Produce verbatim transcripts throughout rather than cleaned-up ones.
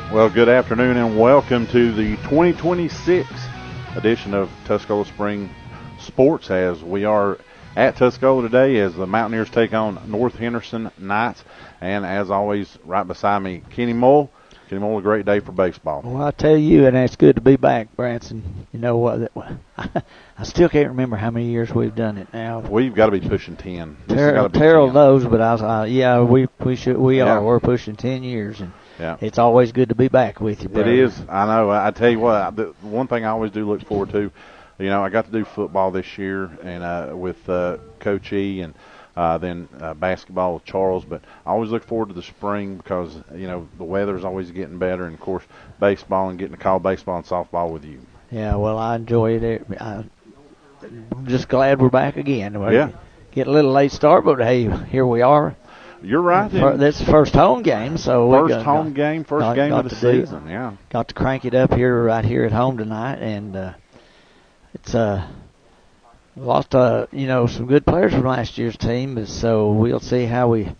Well, good afternoon and welcome to the twenty twenty-six edition of Tuscola Spring Sports, as we are at Tuscola today as the Mountaineers take on North Henderson Knights. And as always, right beside me, Kenny Mull. Kenny Mull, a great day for baseball. Well, I tell you, and it's good to be back, Branson. You know what? I still can't remember how many years we've done it now. We've got to be pushing ten. Ter- Terrell knows, but I was, uh, yeah, we we should we yeah. are. We're pushing ten years, and yeah. It's always good to be back with you, brother. It is. I know. I tell you what, the one thing I always do look forward to, you know, I got to do football this year and uh, with uh, Coach E, and uh, then uh, basketball with Charles. But I always look forward to the spring because, you know, the weather's always getting better, and of course baseball and getting to call baseball and softball with you. Yeah, well, I enjoy it. I'm just glad we're back again. We're yeah. Get a little late start, but hey, here we are. You're right. This is the first home game, so first we got, home game, first got, game got of the season. Do, yeah, got to crank it up here, right here at home tonight, and uh, it's uh, lost uh, you know some good players from last year's team, so we'll see how we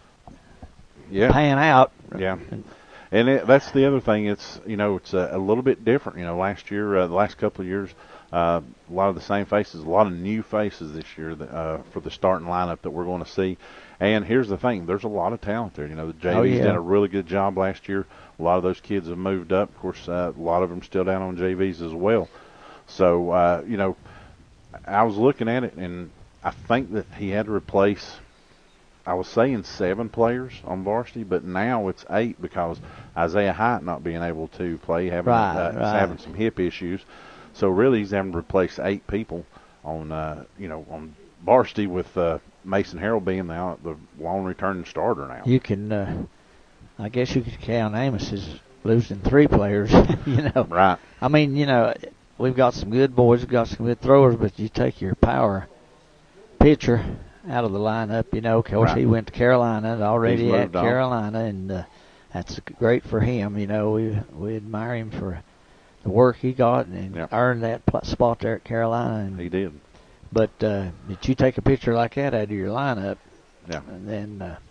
yeah. pan out. Yeah, and it, that's the other thing. It's you know it's a, a little bit different. You know, last year, uh, the last couple of years. Uh, a lot of the same faces, a lot of new faces this year that, uh, for the starting lineup that we're going to see. And here's the thing, there's a lot of talent there. You know, the J V's oh, yeah. did a really good job last year. A lot of those kids have moved up. Of course, uh, a lot of them still down on J Vs as well. So, uh, you know, I was looking at it, and I think that he had to replace, I was saying seven players on varsity, but now it's eight because Isaiah Hyatt not being able to play, having, right, uh, right. having some hip issues. So really, he's having to replace eight people on, uh, you know, on varsity with uh, Mason Harrell being the, the lone returning starter now. You can, uh, I guess you could count Amos as losing three players. you know, right? I mean, you know, we've got some good boys, we've got some good throwers, but you take your power pitcher out of the lineup. You know, of course, right. he went to Carolina, already at on. Carolina, and uh, that's great for him. You know, we we admire him for the work he got and yep. earned that pl- spot there at Carolina. And, he did. But uh, if you take a pitcher like that out of your lineup, yeah. and then. Uh,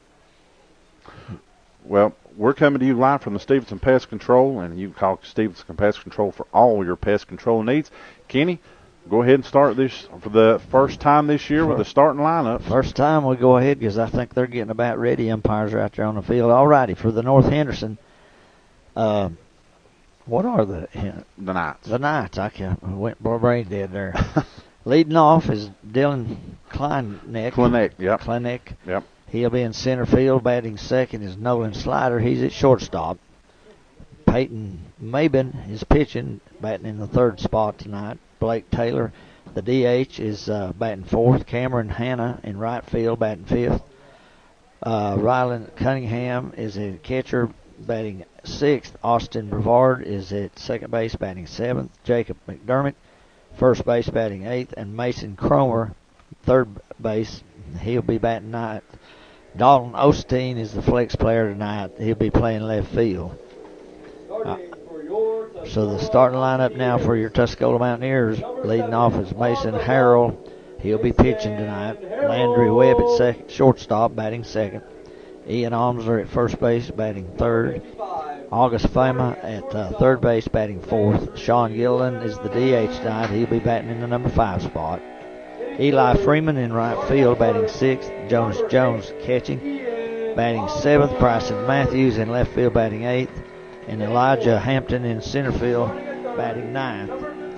well, we're coming to you live from the Stevenson Pest Control, and you can call Stevenson Pest Control for all your pest control needs. Kenny, go ahead and start this for the first time this year with the starting lineup. First time we go ahead because I think they're getting about ready. Umpires are out there on the field. All righty, for the North Henderson. Uh, What are the uh, the Knights? The Knights. I can't. Went brain dead there. Leading off is Dylan Kleineck. Kleineck, yep. Kleineck. Yep. He'll be in center field. Batting second is Nolan Slider. He's at shortstop. Peyton Mabin is pitching, batting in the third spot tonight. Blake Taylor, the D H, is uh, batting fourth. Cameron Hanna in right field, batting fifth. Uh, Ryland Cunningham is a catcher, batting sixth. Austin Brevard is at second base, batting seventh. Jacob McDermott, first base, batting eighth. And Mason Cromer, third base, he'll be batting ninth. Dalton Osteen is the flex player tonight. He'll be playing left field. Uh, so the starting lineup now for your Tuscola Mountaineers, leading off is Mason Harrell. He'll be pitching tonight. Landry Webb at second, shortstop, batting second. Ian Almser at first base, batting third. August Fama at uh, third base, batting fourth. Sean Gilliland is the D H tonight. He'll be batting in the number five spot. Eli Freeman in right field, batting sixth. Jonas Jones catching, batting seventh. Bryson Matthews in left field, batting eighth. And Elijah Hampton in center field, batting ninth.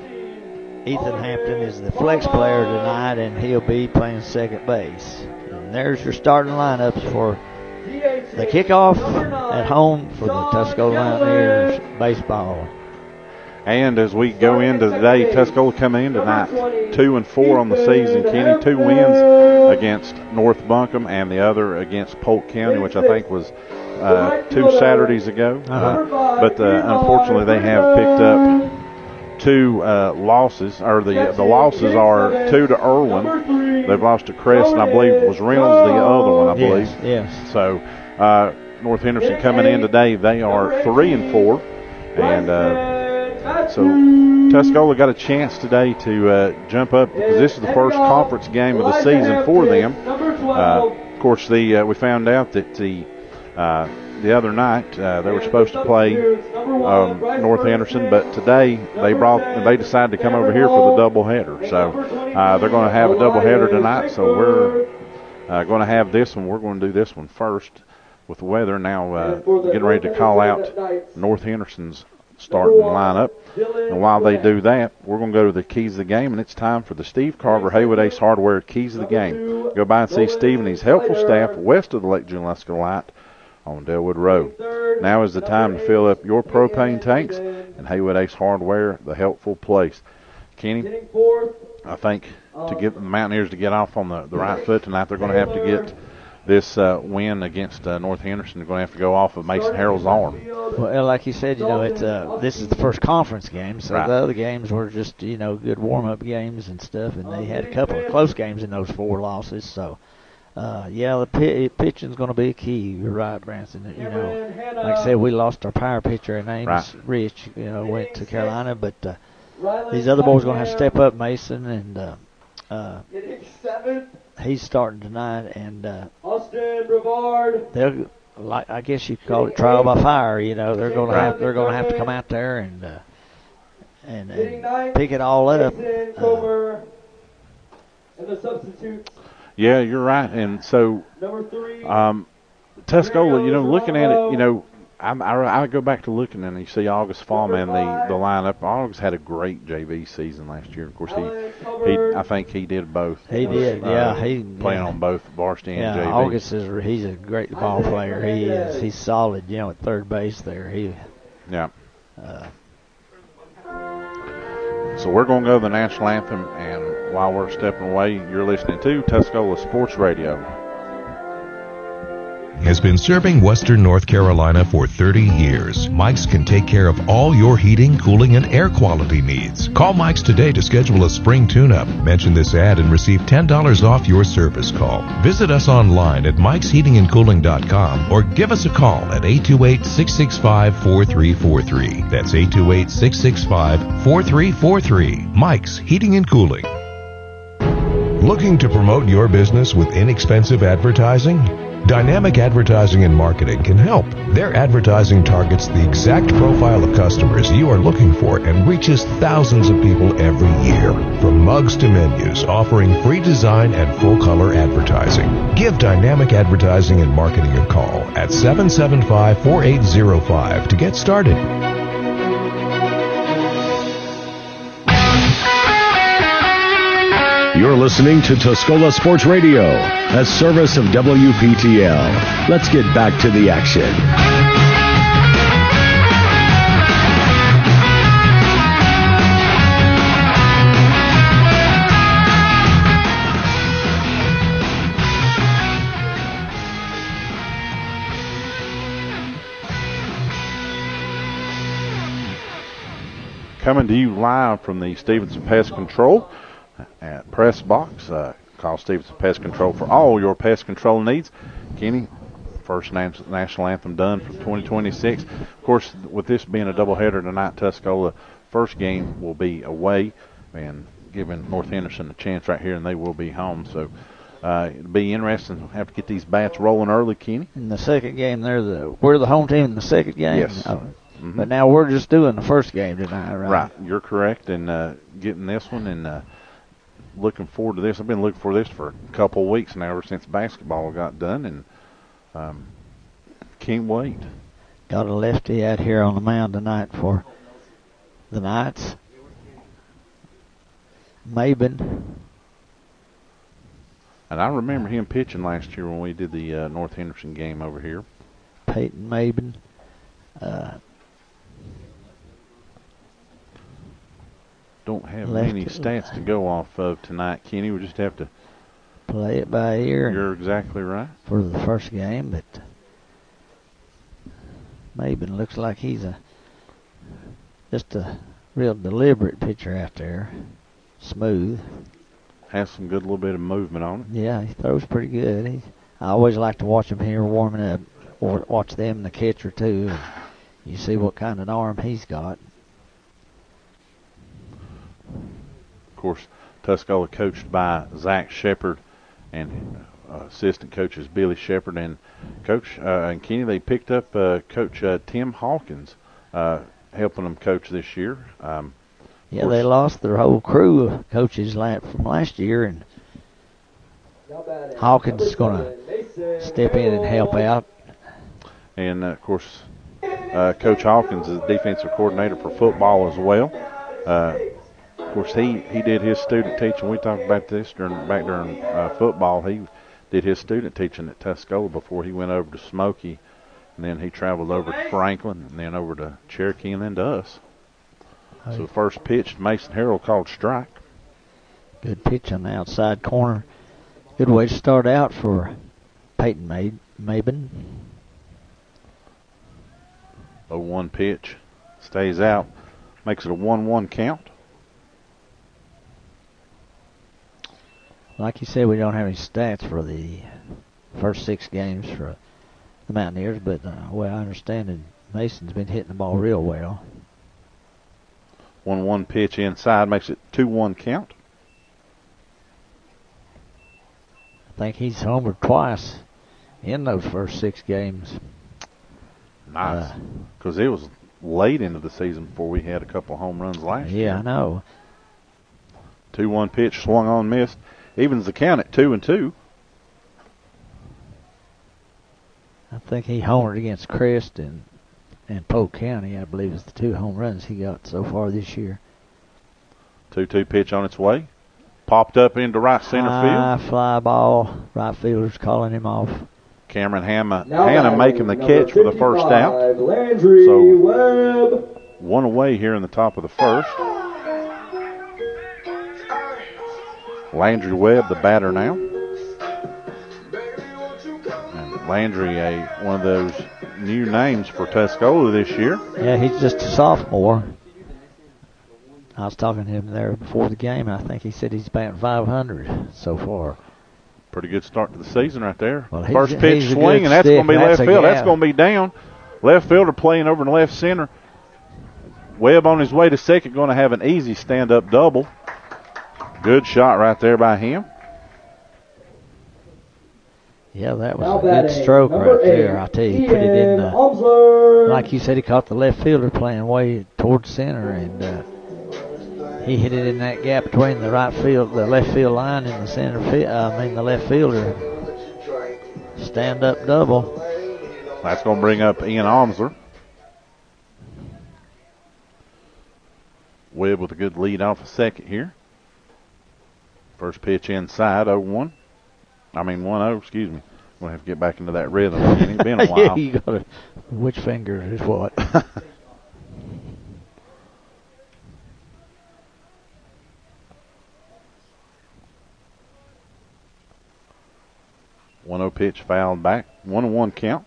Ethan Hampton is the flex player tonight, and he'll be playing second base. And there's your starting lineups for the kickoff at home for the Tuscola Mountaineers baseball. And as we go into today, Tuscola coming in tonight, two and four on the season. Kenny, two wins against North Buncombe and the other against Polk County, which I think was uh, two Saturdays ago. Uh-huh. Uh, but uh, unfortunately, they have picked up two uh, losses, or the the losses are two to Irwin. They've lost to Crest, and I believe it was Reynolds the other one, I believe. Yes, yes. So uh, North Henderson coming in today, they are three and four, and uh, so Tuscola got a chance today to uh, jump up because this is the first conference game of the season for them. Uh, of course, the uh, we found out that the uh, the other night uh, they were supposed to play um, North Henderson, but today they brought they decided to come over here for the doubleheader. So uh, they're going to have a doubleheader tonight. So we're uh, going to have this one. We're going to do this one first with the weather. Now uh, getting ready to call out North Henderson's starting lineup. And while they do that, we're going to go to the keys of the game, and it's time for the Steve Carver Haywood Ace Hardware keys of the game. Go by and see Steve and his helpful staff west of the Lake Junaluska Light on Delwood Road. Now is the time to fill up your propane tanks, and Haywood Ace Hardware, the helpful place. Kenny, I think to get the Mountaineers to get off on the, the right foot tonight, they're going to have to get this uh, win against uh, North Henderson. They're going to have to go off of Mason Harrell's arm. Well, like you said, you know, it's uh, this is the first conference game, so right. The other games were just, you know, good warm-up games and stuff, and they had a couple of close games in those four losses. So, uh, yeah, the p- pitching's going to be key. You're right, Branson. You know, like I said, we lost our power pitcher, and Amos right. Rich, you know, went to Carolina, but uh, these other boys are going to have to step up, Mason, and uh, uh, he's starting tonight, and uh, Austin Brevard. They'll, like I guess you could call it trial by fire. You know, they're going to have they're going to have to come out there and uh, and, and pick it all up. Uh, and the substitutes. Yeah, you're right. And so, Number three, um, Tuscola, you know, looking at it, you know, I, I, I go back to looking and you see August Fallman, the, the lineup. August had a great J V season last year. Of course, he, he I think he did both. He did, uh, yeah. He playing yeah. on both varsity and yeah, J V. August is he's a great ball player. He is. He's solid, you know, at third base there. He. Yeah. Uh, so we're going to go to the national anthem, and while we're stepping away, you're listening to Tuscola Sports Radio. Has been serving Western North Carolina for thirty years. Mike's can take care of all your heating, cooling, and air quality needs. Call Mike's today to schedule a spring tune-up. Mention this ad and receive ten dollars off your service call. Visit us online at mikes heating and cooling dot com or give us a call at eight two eight, six six five, four three four three. That's eight two eight, six six five, four three four three. Mike's Heating and Cooling. Looking to promote your business with inexpensive advertising? Dynamic Advertising and Marketing can help. Their advertising targets the exact profile of customers you are looking for and reaches thousands of people every year. From mugs to menus, offering free design and full-color advertising. Give Dynamic Advertising and Marketing a call at seven seven five, four eight zero five to get started. You're listening to Tuscola Sports Radio, a service of W P T L. Let's get back to the action. Coming to you live from the Stevenson Pest Control at Press Box. Uh, call Stevenson Pest Control for all your pest control needs. Kenny, first national anthem done for twenty twenty-six. Of course, with this being a doubleheader tonight, Tuscola first game will be away and giving North Henderson a chance right here, and they will be home. So uh, it'll be interesting to have to get these bats rolling early, Kenny. in the second game, they're the we're the home team in the second game. Yes. Oh, Mm-hmm. But now we're just doing the first game tonight, right? Right, you're correct, and uh, getting this one and uh, looking forward to this. I've been looking for this for a couple of weeks now, ever since basketball got done, and um, can't wait. Got a lefty out here on the mound tonight for the Knights. Maben. And I remember him pitching last year when we did the uh, North Henderson game over here. Peyton Maben. Uh, Don't have Left many it. stats to go off of tonight, Kenny. We just have to. play it by ear. You're exactly right. For the first game, but Maben looks like he's a just a real deliberate pitcher out there. Smooth. Has some good little bit of movement on it. Yeah, he throws pretty good. He, I always like to watch him here warming up, or watch them and the catcher too. And you see what kind of an arm he's got. Of course, Tuscola coached by Zach Shepard, and uh, assistant coaches Billy Shepard and Coach uh, and Kenny. They picked up uh, Coach uh, Tim Hawkins, uh, helping them coach this year. Um, yeah, they lost their whole crew of coaches la- from last year, and Hawkins is going to step in and help out. And, uh, of course, uh, Coach Hawkins is the defensive coordinator for football as well. Uh, of course, he, he did his student teaching. We talked about this during back during uh, football. He did his student teaching at Tuscola before he went over to Smoky. And then he traveled over to Franklin and then over to Cherokee and then to us. Hey. So the first pitch, Mason Harrell called strike. Good pitch on the outside corner. Good way to start out for Peyton May- Maben. oh one pitch, stays out, makes it a one one count. Like you said, we don't have any stats for the first six games for the Mountaineers, but uh, well, I understand it, Mason's been hitting the ball real well. one one pitch inside, makes it two one count. I think he's homered twice in those first six games. Nice. Uh, Because it was late into the season before we had a couple home runs last yeah, year. I know. two one pitch, swung on, missed. Evens the count at two and two. I think he homered against Crest and, and Polk County, I believe, is the two home runs he got so far this year. two two pitch on its way. Popped up into right center High field. fly ball. Right fielder's calling him off. Cameron Hanna, Now Hanna batting, making the number catch for the first out. fifty-five, Landry So- Webb. One away here in the top of the first. Landry Webb, the batter now. And Landry, a one of those new names for Tuscola this year. Yeah, he's just a sophomore. I was talking to him there before the game, and I think he said he's batting five hundred so far. Pretty good start to the season right there. Well, he's- First pitch he's a swing, good and that's stick. going to be That's left a field. That's gap. going to be down. Left fielder playing over in the left center. Webb on his way to second, going to have an easy stand-up double. Good shot right there by him. Yeah, that was Now a good batting, stroke number right there. eight, I tell you, he put it in Ian the, Omsler. like you said, he caught the left fielder playing way towards center, and uh, he hit it in that gap between the right field, the left field line, and the center field. I mean, the left fielder. Stand-up double. That's going to bring up Ian Omsler. Webb with a good lead off a second here. First pitch inside, oh one. I mean one oh, excuse me. We'll have to get back into that rhythm again. It's been a while. Yeah, you got to. Which finger is what? one oh pitch fouled back. one and one count.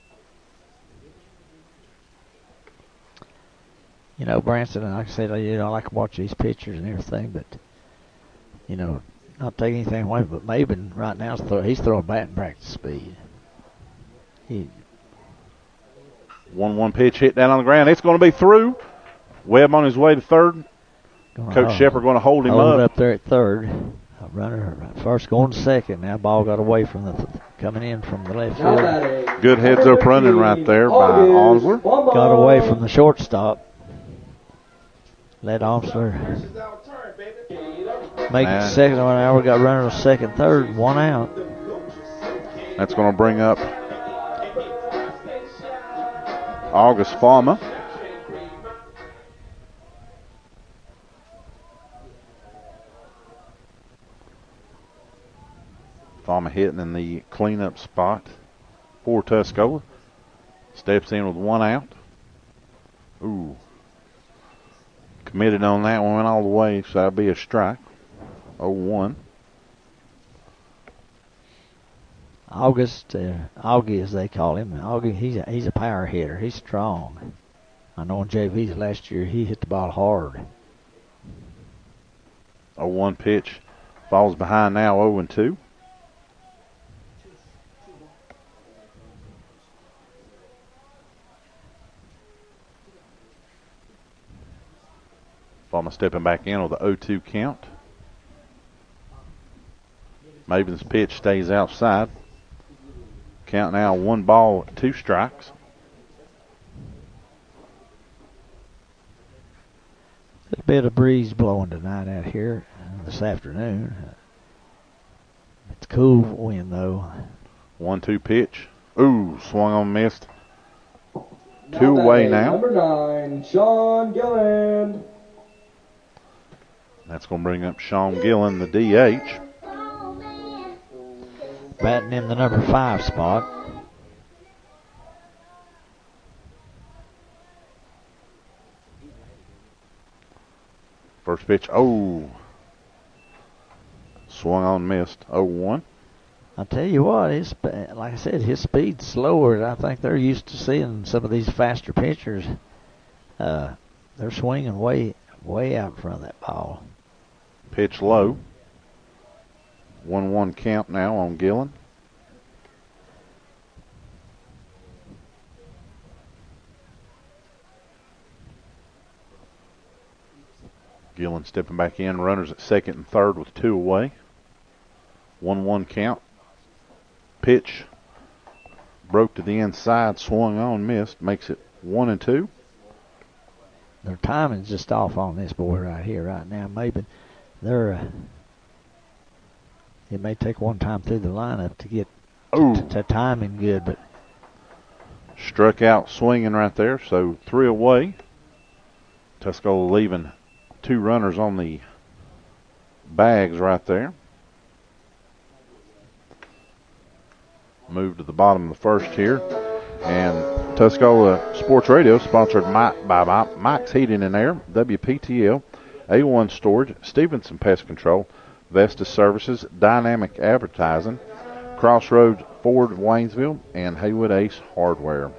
You know, Branson, like I said, you know, I like to watch these pictures and everything, but, you know, not taking anything away, but Maben right now, is throw, he's throwing batting practice speed. He, one one pitch hit down on the ground. It's going to be through. Webb on his way to third. gonna Coach hold, Shepard going to hold him hold up. up there at third. A runner first going to second. Now ball got away from the, th- coming in from the left Now field. batting, Good heads number up running right fifteen, there by August Omsler. Bumba. Got away from the shortstop. Let Omsler make Man. it second one. Now we got runner to second, third, one out. That's going to bring up August Farmer. Farmer hitting in the cleanup spot for Tuscola. Steps in with one out. Ooh. Committed on that one, went all the way, so that'll be a strike. oh one. August, uh, Augie as they call him. Augie, he's a, he's a power hitter. He's strong. I know in J V's last year he hit the ball hard. oh one pitch. Falls behind now, oh and two. Farmer stepping back in with the oh two count. Maven's pitch stays outside. Count now one ball, two strikes. A bit of breeze blowing tonight out here this afternoon. It's cool wind though. One two pitch. Ooh, swung on, missed. Now Two away batting, now. Number nine, Sean Gilland. That's going to bring up Sean Gillen, the D H. Batting in the number five spot. First pitch. Oh. Swung on, missed. oh one. I tell you what, his, like I said, his speed's slower. I think they're used to seeing some of these faster pitchers. Uh, they're swinging way, way out in front of that ball. Pitch low. one one count now on Gillen. Gillen stepping back in. Runners at second and third with two away. one one count. Pitch broke to the inside, swung on, missed. Makes it one and two. Their timing's just off on this board right here, right now. Maybe they're. Uh, it may take one time through the lineup to get Ooh. to, to timing good, but Struck out swinging right there, so three away. Tuscola leaving two runners on the bags right there. Move to the bottom of the first here. And Tuscola Sports Radio, sponsored by Mike's Heating and Air, W P T L, A one Storage, Stevenson Pest Control, Vestas Services, Dynamic Advertising, Crossroads Ford Waynesville, and Haywood Ace Hardware.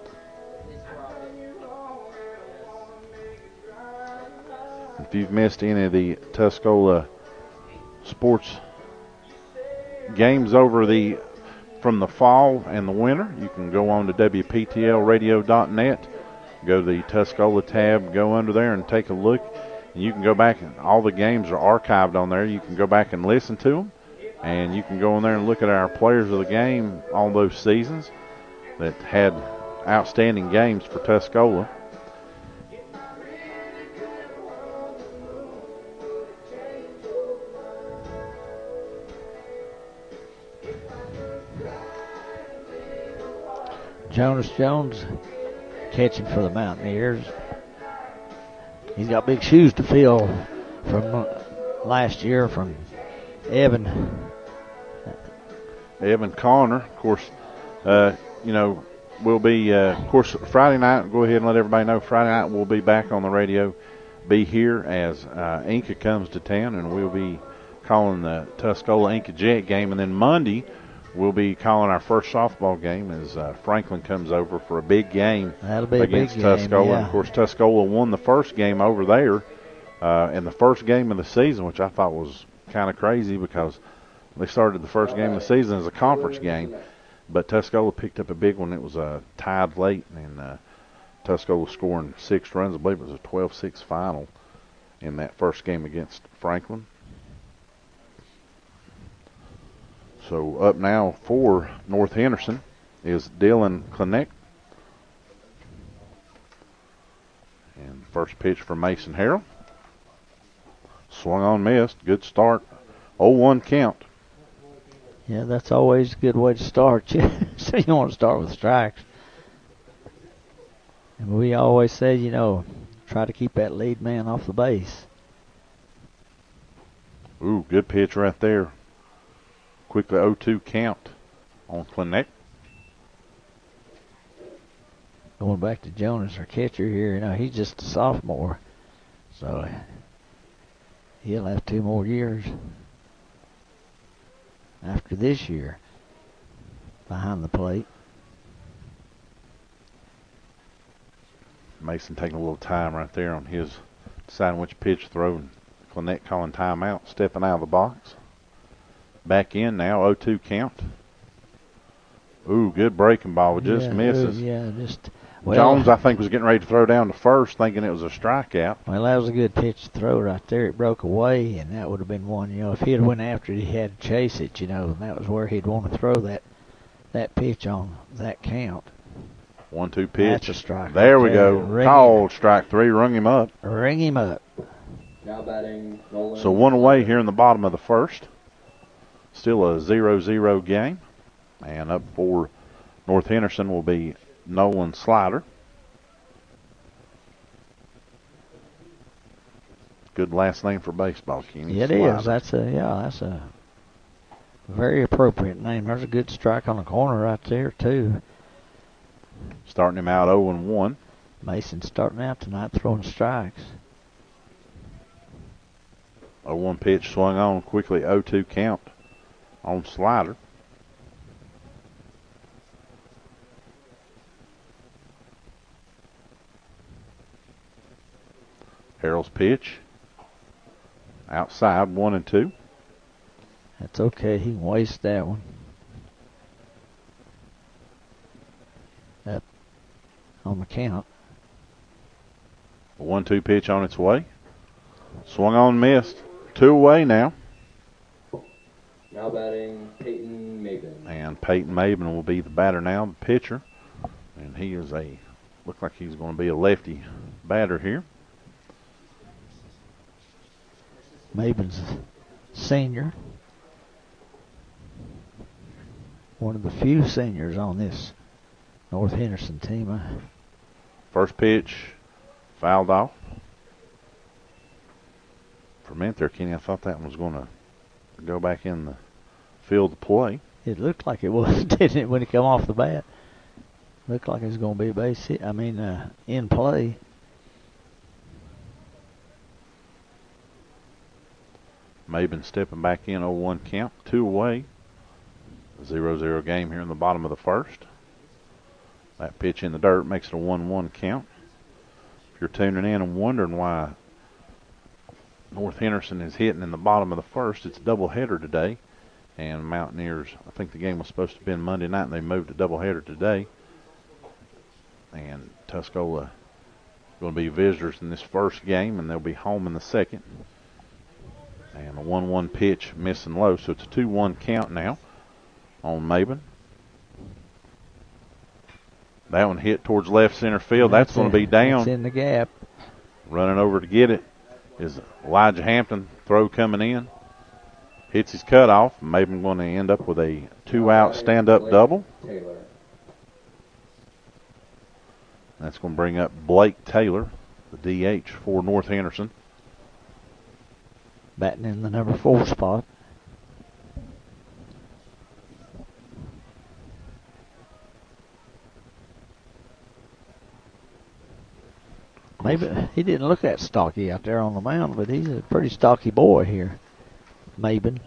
If you've missed any of the Tuscola sports games over the from the fall and the winter, you can go on to W P T L radio dot net, go to the Tuscola tab, go under there and take a look. And you can go back, and all the games are archived on there. You can go back and listen to them, and you can go in there and look at our players of the game all those seasons that had outstanding games for Tuscola. Jonas Jones catching for the Mountaineers. He's got big shoes to fill from last year from Evan. Evan Connor, of course, uh, you know, will be, uh, of course, Friday night. Go ahead and let everybody know Friday night we'll be back on the radio, be here as uh, Inca comes to town, and we'll be calling the Tuscola Inca Jet game. And then Monday, we'll be calling our first softball game as uh, Franklin comes over for a big game That'll be against a big game, Tuscola. yeah. And of course, Tuscola won the first game over there uh, in the first game of the season, which I thought was kind of crazy because they started the first game of the season as a conference game. But Tuscola picked up a big one. It was uh, tied late, and uh, Tuscola scoring six runs. I believe it was a twelve six final in that first game against Franklin. So up now for North Henderson is Dylan Klinek. And first pitch for Mason Harrell. Swung on, missed. Good start. oh one count. Yeah, that's always a good way to start. So you want to start with strikes. And we always say, you know, try to keep that lead man off the base. Ooh, good pitch right there. Quickly oh two count on Klinek. Going back to Jonas, our catcher here, you know, he's just a sophomore. So he'll have two more years after this year behind the plate. Mason taking a little time right there on his deciding which pitch to throw. And Klinek calling timeout, stepping out of the box. Back in now, oh two count. Ooh, good breaking ball, just yeah, misses. ooh, yeah, just Well, Jones, I think, was getting ready to throw down to first, thinking it was a strikeout. Well, that was a good pitch to throw right there. It broke away, and that would have been one. You know, if he'd went after it, he had to chase it. You know, and that was where he'd want to throw that that pitch on that count. One two pitch. That's a strike. There we go. Ring Called strike three. Rung him up. Ring him up. Now batting Nolan. So one away here in the bottom of the first. Still a zero zero game. And up for North Henderson will be Nolan Slider. Good last name for baseball, Kenny. It Slider. is. That's a yeah. That's a very appropriate name. There's a good strike on the corner right there too. Starting him out oh and one. Mason starting out tonight throwing strikes. oh one pitch swung on quickly. oh two count on Slider. Harrell's pitch. Outside, one and two. That's okay. He can waste that one. Up on the count. A one two pitch on its way. Swung on, missed. Two away now. Now batting Peyton Maben. And Peyton Maben will be the batter now, the pitcher. And he is a, look like he's going to be a lefty batter here. Maben's a senior. One of the few seniors on this North Henderson team. Uh, First pitch, fouled off. For a minute there, Kenny, I thought that one was going to go back in the field to play. It looked like it was, didn't it, when it come off the bat? Looked like it was going to be a base hit. I mean, uh, in play. Maben stepping back in, oh one count, two away. zero zero game here in the bottom of the first. That pitch in the dirt makes it a one one count. If you're tuning in and wondering why North Henderson is hitting in the bottom of the first, it's a doubleheader today. And Mountaineers, I think the game was supposed to have been Monday night, and they moved to doubleheader today. And Tuscola going to be visitors in this first game, and they'll be home in the second. And a one one pitch missing low, so it's a two one count now on Maben. That one hit towards left center field. That's, that's going to be down. It's in the gap. Running over to get it is Elijah Hampton. Throw coming in. Hits his cutoff. Maben going to end up with a two-out stand-up double. Taylor. That's going to bring up Blake Taylor, the D H for North Henderson. Batting in the number four spot. Maybe he didn't look that stocky out there on the mound, but he's a pretty stocky boy here, Maben.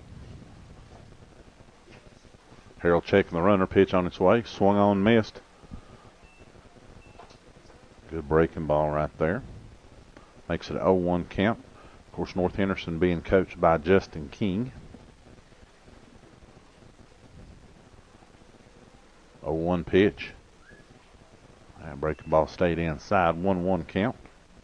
Harrell checking the runner, pitch on its way. Swung on, missed. Good breaking ball right there. Makes it an oh one count. Of course, North Henderson being coached by Justin King. oh one pitch. That breaking ball stayed inside. one one count.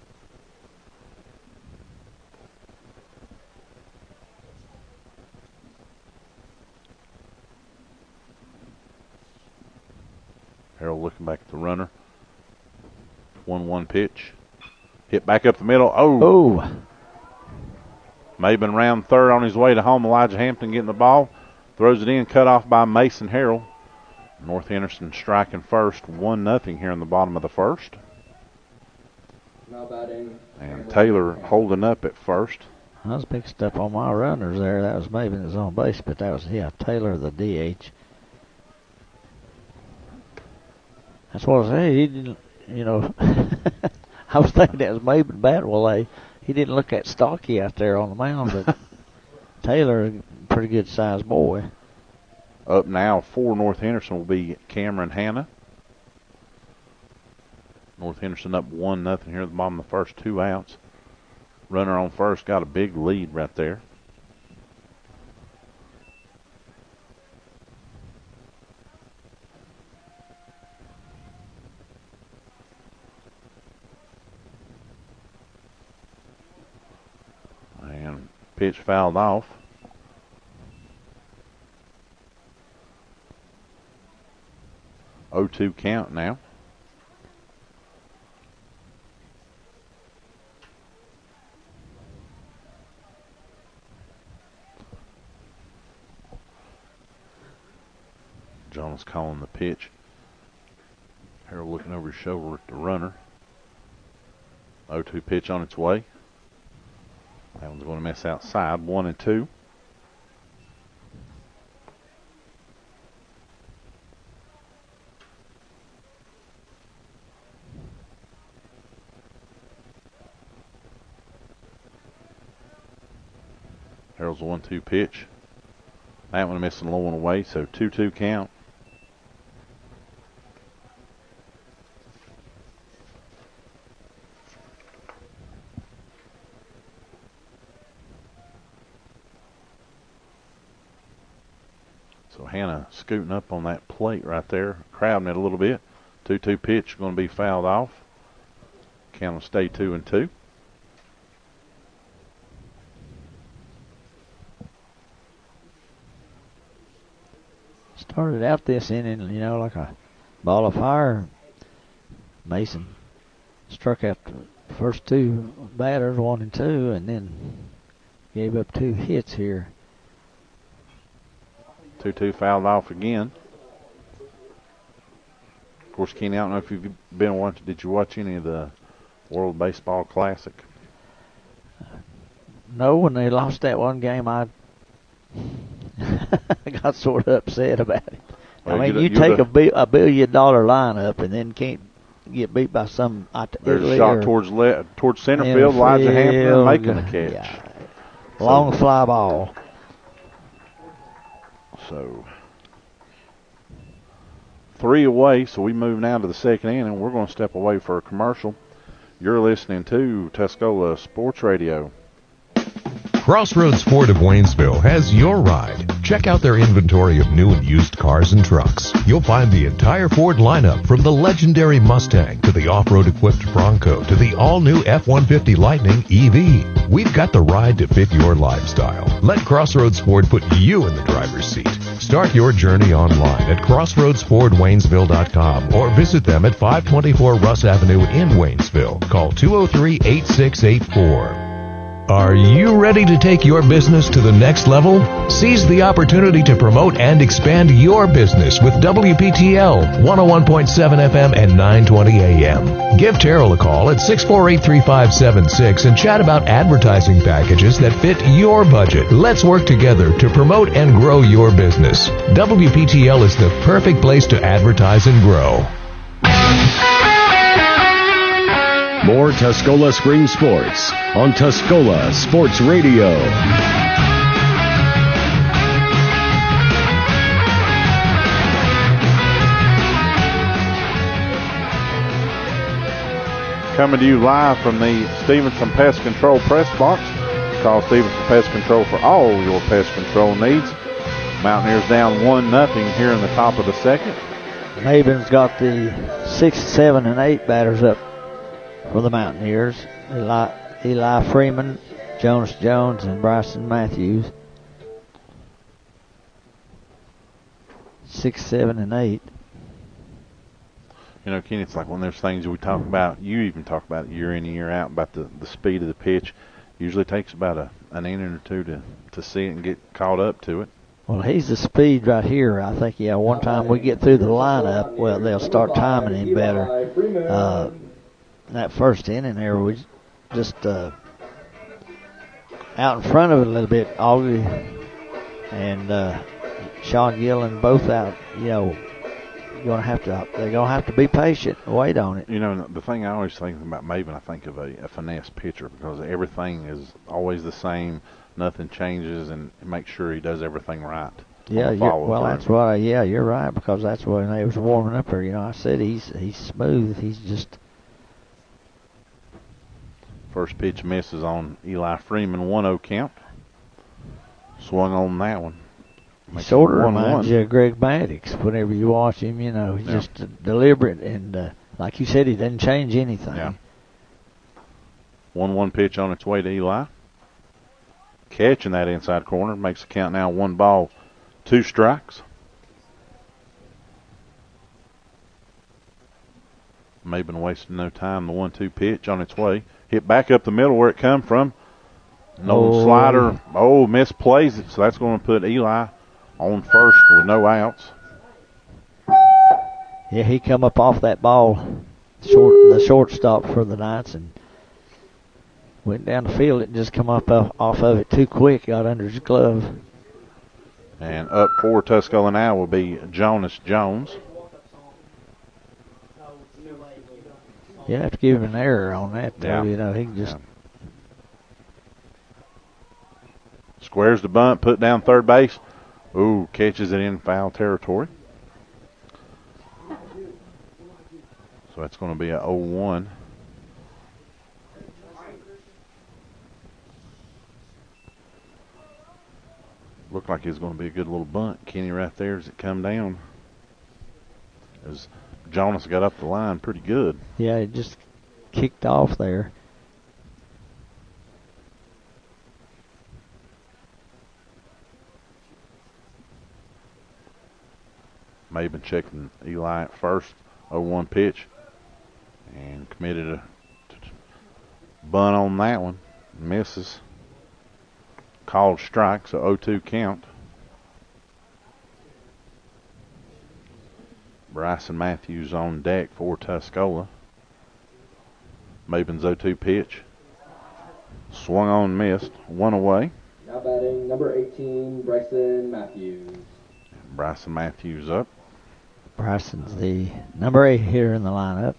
Harrell looking back at the runner. one one pitch. Hit back up the middle. Oh. Oh. Maben round third on his way to home. Elijah Hampton getting the ball. Throws it in, cut off by Mason Harrell. North Henderson striking first, one nothing here in the bottom of the first. Now batting. And Taylor holding up at first. I was mixed up on my runners there. That was Maben that was on base, but that was, yeah, Taylor, the D H. That's what I say. He didn't, you know, I was thinking that was Maben bat. Well, they, he didn't look that stocky out there on the mound, but Taylor, a pretty good sized boy. Up now for North Henderson will be Cameron Hanna. North Henderson up one nothing here at the bottom of the first, two outs. Runner on first, got a big lead right there. pitch fouled off. oh two count now. Jones calling the pitch. Harold looking over his shoulder at the runner. oh two pitch on its way. That one's going to miss outside. One and two. Harold's a one two pitch. That one missing low and away, so two two count. So Hannah scooting up on that plate right there, crowding it a little bit. two two pitch going to be fouled off. Count will stay two and two. Started out this inning, you know, like a ball of fire. Mason struck out the first two batters, one and two, and then gave up two hits here. two two fouled off again. Of course, Kenny, I don't know if you've been watching, did you watch any of the World Baseball Classic? No, when they lost that one game, I I got sort of upset about it. Well, I mean, you'd- you you'd take have- a, bi- a billion dollar lineup and then can't get beat by some There's a Italy shot or towards le- towards center in field. Elijah Hampton field. making the catch. Yeah. Long fly ball. So three away. So we move now to the second inning. We're going to step away for a commercial. You're listening to Tuscola Sports Radio. Crossroads Ford of Waynesville has your ride. Check out their inventory of new and used cars and trucks. You'll find the entire Ford lineup, from the legendary Mustang to the off-road equipped Bronco to the all-new F one fifty Lightning E V. We've got the ride to fit your lifestyle. Let Crossroads Ford put you in the driver's seat. Start your journey online at crossroads ford waynesville dot com or visit them at five twenty-four Russ Avenue in Waynesville. Call two oh three, eight six eight four. Are you ready to take your business to the next level? Seize the opportunity to promote and expand your business with W P T L one oh one point seven F M and nine twenty A M. Give Terrell a call at six four eight, three five seven six and chat about advertising packages that fit your budget. Let's work together to promote and grow your business. W P T L is the perfect place to advertise and grow. More Tuscola Spring Sports on Tuscola Sports Radio. Coming to you live from the Stevenson Pest Control Press Box. Call Stevenson Pest Control for all your pest control needs. Mountaineers down one nothing here in the top of the second. Maben's got the six, seven, and eight batters up for the Mountaineers. Eli, Eli Freeman, Jonas Jones, and Bryson Matthews. Six, seven, and eight. You know, Kenny, it's like one of those things we talk about. You even talk about it year in and year out about the, the speed of the pitch. Usually takes about a an inning or two to, to see it and get caught up to it. Well, he's the speed right here. I think, yeah, one time we get through the lineup, well, they'll start timing him better. Uh, that first inning there was just uh, out in front of it a little bit. Augie and uh, Sean Gillen both out. You know, you're gonna have to. They're gonna have to be patient and wait on it. You know, the thing I always think about Maben, I think of a, a finesse pitcher, because everything is always the same. Nothing changes, and make sure he does everything right. Yeah, you're, well, through. that's what. I, yeah, you're right, because that's when they was warming up there. You know, I said he's he's smooth. He's just. First pitch misses on Eli Freeman, one oh count. Swung on that one. He Makes sort of it one reminds one. you of Greg Maddox. Whenever you watch him, you know, he's Yeah. just uh, deliberate and, uh, like you said, he doesn't change anything. Yeah. one one pitch on its way to Eli. catching that inside corner. Makes the count now one ball, two strikes. Maben wasting no time. The one two pitch on its way. Hit back up the middle where it come from. No Oh. slider. Oh, misplays it. So that's going to put Eli on first with no outs. Yeah, he come up off that ball, short the shortstop for the Knights, and went down the field. It just come up off off of it too quick. Got under his glove. And up for Tuscola now will be Jonas Jones. You have to give him an error on that, though. Yeah. You know, he can just. Yeah. Squares the bunt, put down third base. Ooh, catches it in foul territory. So that's going to be a oh one. Looked like it was going to be a good little bunt, Kenny, right there as it come down. As Jonas got up the line pretty good. Yeah, it just kicked off there. Maben checking Eli at first. oh one pitch. And committed a bunt on that one. Misses. Called strike, so oh two count. Bryson Matthews on deck for Tuscola. Maben's oh two pitch. Swung on, missed. One away. Now batting number eighteen, Bryson Matthews. Bryson Matthews up. Bryson's the number eight hitter in the lineup.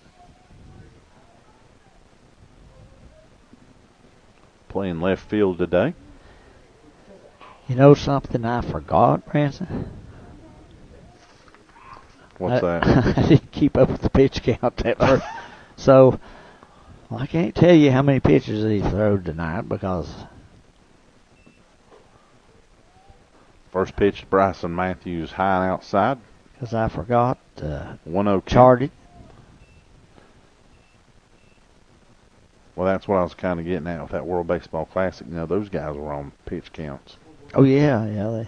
Playing left field today. You know something I forgot, Branson? What's I, that? I didn't keep up with the pitch count that first. So, well, I can't tell you how many pitches he threw tonight because First pitch to Bryson Matthews high and outside. cause I forgot uh, one oh charted. Well, that's what I was kind of getting at with that World Baseball Classic. You know, those guys were on pitch counts. Oh yeah, yeah. They,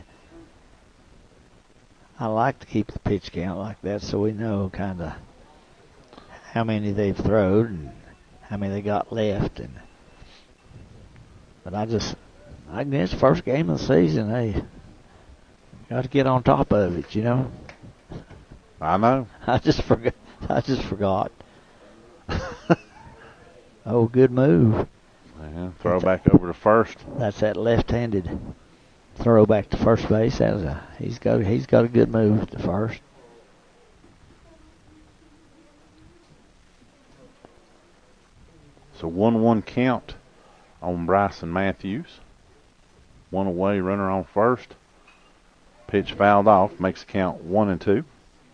I like to keep the pitch count like that so we know kind of how many they've thrown and how many they got left. And but I just, I guess first game of the season, hey, got to get on top of it, you know. I know. I just forgot. I just forgot. Oh, good move. Yeah, throw back over to first. That's that left-handed throw back to first base. That was a he's got he's got a good move to first. So one one count on Bryson Matthews. One away, runner on first. Pitch fouled off, makes the count one and two.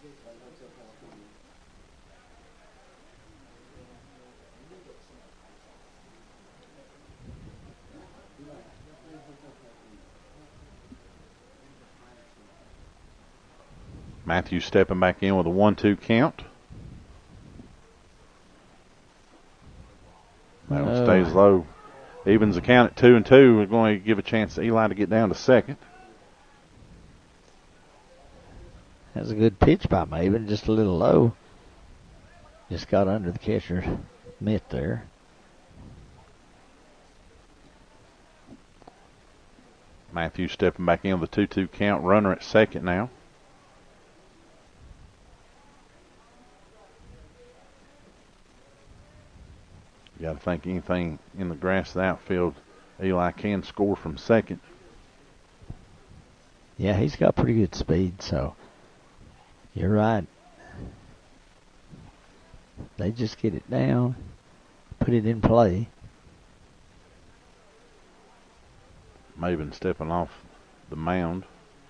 Matthews stepping back in with a one two count. That one Oh. stays low. Evens the count at two and two. We're going to give a chance to Eli to get down to second. That's a good pitch by Maven, just a little low. Just got under the catcher's mitt there. Matthews stepping back in with a two two count. Runner at second now. You got to think anything in the grass of the outfield, Eli can score from second. Yeah, he's got pretty good speed, so you're right. They just get it down, put it in play. Maven stepping off the mound.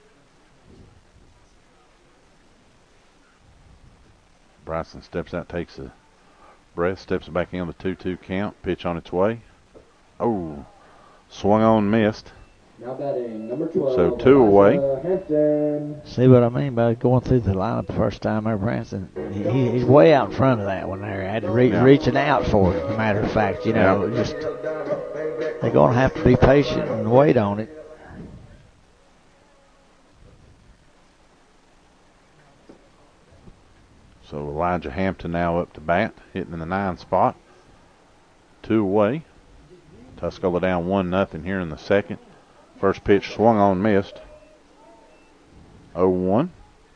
Bryson steps out, takes a breath, steps back in with a two two count. Pitch on its way. Oh, swung on, missed. Now batting number twelve. So two away. Hampton. See what I mean by going through the lineup the first time there, Branson? He, he- he's way out in front of that one there. I had to re- Yeah. reaching out for it, as a matter of fact, you know, Yeah. just they're going to have to be patient and wait on it. So Elijah Hampton now up to bat, hitting in the nine spot. Two away. Tuscola down one nothing here in the second. First pitch swung on, missed. oh one.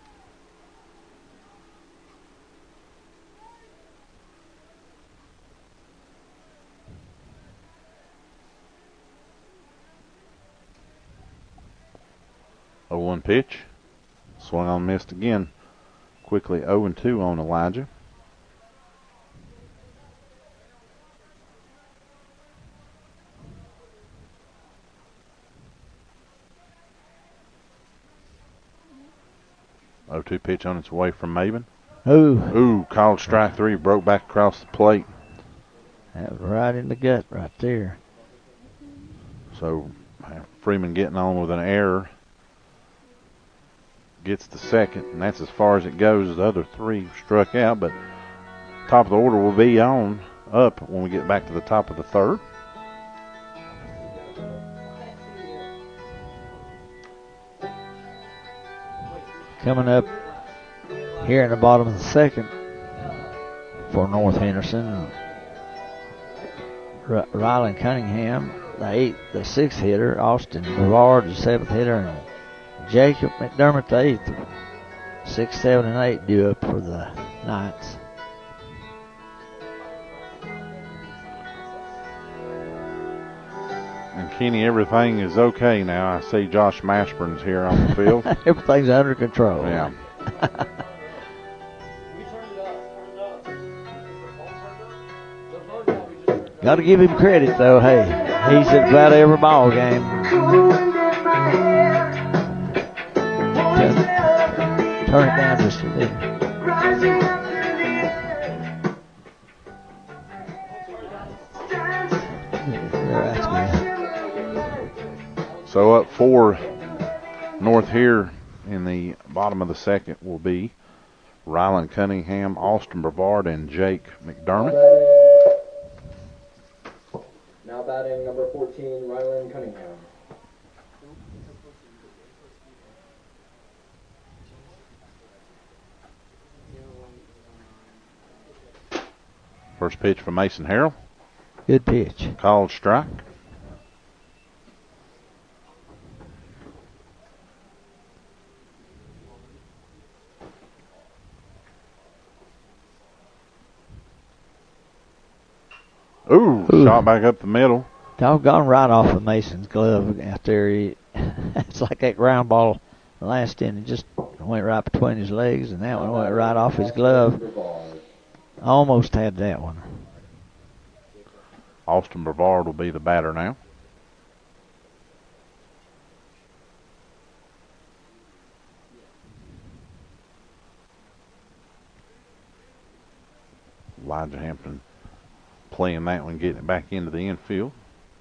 oh one pitch. Swung on, missed again. Quickly oh and two on Elijah. oh two pitch on its way from Maben. Ooh. Ooh, called strike three, broke back across the plate. That was right in the gut right there. So Freeman getting on with an error. Gets the second, and that's as far as it goes. The other three struck out, but top of the order will be on up when we get back to the top of the third. Coming up here in the bottom of the second for North Henderson, R- Ryland Cunningham, the eighth, the sixth hitter, Austin Brevard, the seventh hitter, and Jacob McDermott, the eighth. Six, seven, and eight due up for the Knights. And Kenny, everything is okay now. I see Josh Mashburn's here on the field. Everything's under control. Yeah. Got to give him credit, though. Hey, he's at about every ball game. Turn it down just a little. So up four North here in the bottom of the second will be Ryland Cunningham, Austin Brevard, and Jake McDermott. Now batting number fourteen, Ryland Cunningham. First pitch from Mason Harrell. Good pitch. Called strike. Ooh, Ooh. Shot back up the middle. Doggone right off of Mason's glove out there. He, it's like that ground ball last inning just went right between his legs, and that one went right off his glove. Almost had that one. Austin Brevard will be the batter now. Elijah Hampton playing that one, getting it back into the infield.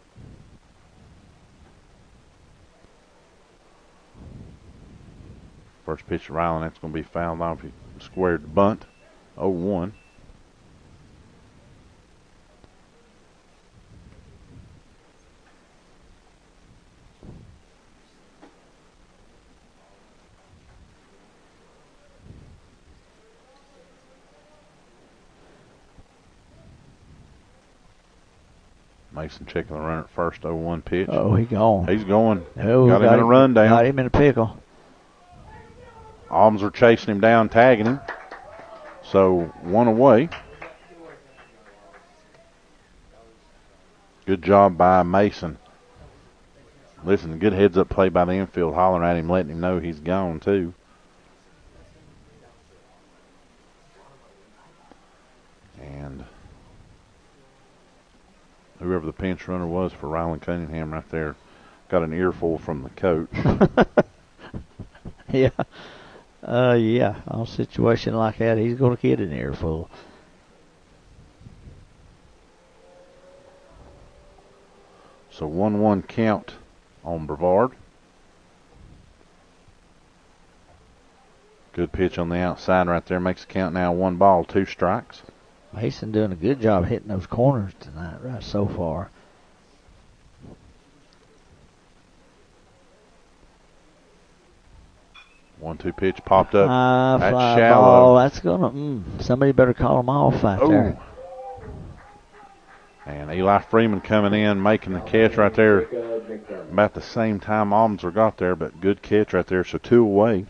First pitch to Ryland, that's going to be fouled off. He squared the bunt. oh one. Mason checking the runner at first. oh one pitch. Oh, he gone. He's going. Oh, got, got him in a run down. Got him in a pickle. Alms are chasing him down, tagging him. So one away. Good job by Mason. Listen, good heads up play by the infield, hollering at him, letting him know he's gone too. And whoever the pinch runner was for Ryland Cunningham right there got an earful from the coach. Yeah. Uh, yeah, on a situation like that, he's going to get an earful. So one one count on Brevard. Good pitch on the outside right there. Makes the count now one ball, two strikes. Mason doing a good job hitting those corners tonight, right so far. One two pitch popped up. High That's fly shallow. ball. That's gonna. Mm, somebody better call them off out Ooh. there. And Eli Freeman coming in, making the catch right there. About the same time Almanzar got there, but good catch right there. So two away.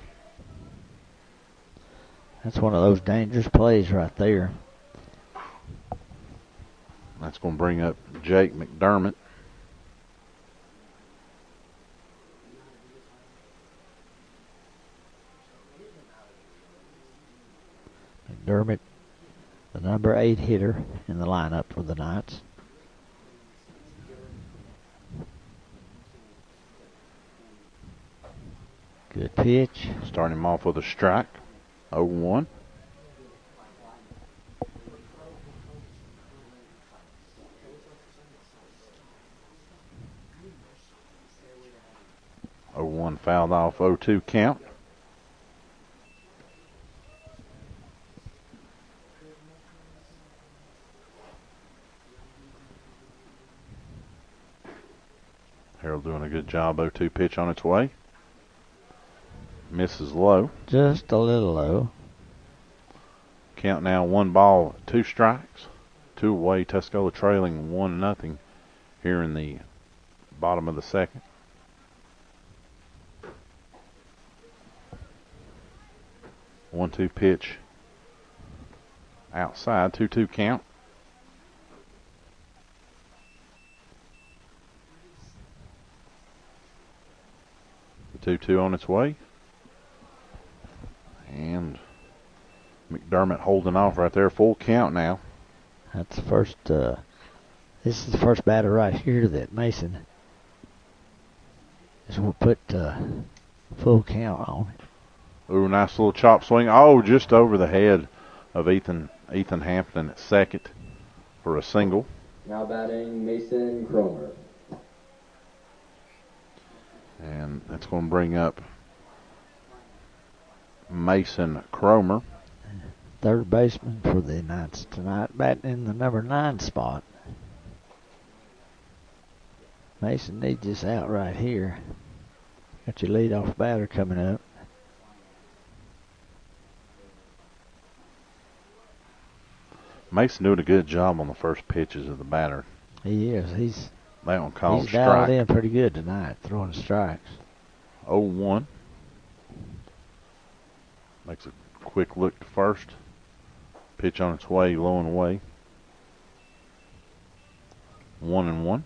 That's one of those dangerous plays right there. That's going to bring up Jake McDermott. McDermott, the number eight hitter in the lineup for the Knights. Good pitch. Starting him off with a strike. oh one. oh one fouled off, oh two count. Harold doing a good job. oh two pitch on its way. Misses low. Just a little low. Count now one ball, two strikes. Two away. Tuscola trailing one nothing here in the bottom of the second. one two pitch outside. two two count. two two on its way. And McDermott holding off right there. Full count now. That's the first, uh, this is the first batter right here that Mason is going to put uh, full count on it. Ooh, nice little chop swing. Oh, just over the head of Ethan Ethan Hampton at second for a single. Now batting Mason Cromer. And that's going to bring up Mason Cromer. Third baseman for the Knights tonight, batting in the number nine spot. Mason needs this out right here. Got your leadoff batter coming up. Mason doing a good job on the first pitches of the batter. He is. He's They don't call he's it dialed strike. in pretty good tonight, throwing strikes. oh one. Makes a quick look to first. Pitch on its way, low and away. One and one.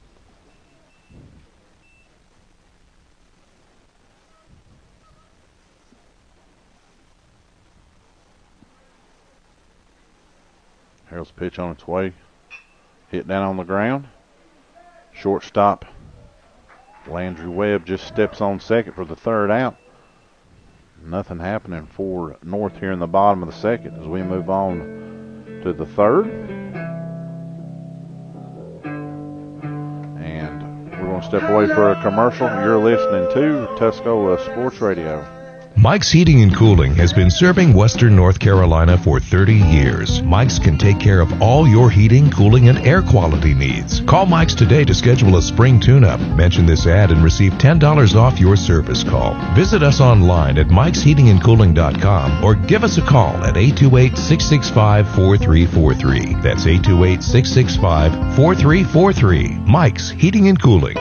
Harold's pitch on its way. Hit down on the ground. Shortstop Landry Webb just steps on second for the third out. Nothing happening for North here in the bottom of the second as we move on to the third. And we're going to step away for a commercial. You're listening to Tuscola Sports Radio. Mike's Heating and Cooling has been serving Western North Carolina for thirty years. Mike's can take care of all your heating, cooling, and air quality needs. Call Mike's today to schedule a spring tune-up. Mention this ad and receive ten dollars off your service call. Visit us online at mikes heating and cooling dot com or give us a call at eight two eight, six six five, four three four three. That's eight two eight, six six five, four three four three. Mike's Heating and Cooling.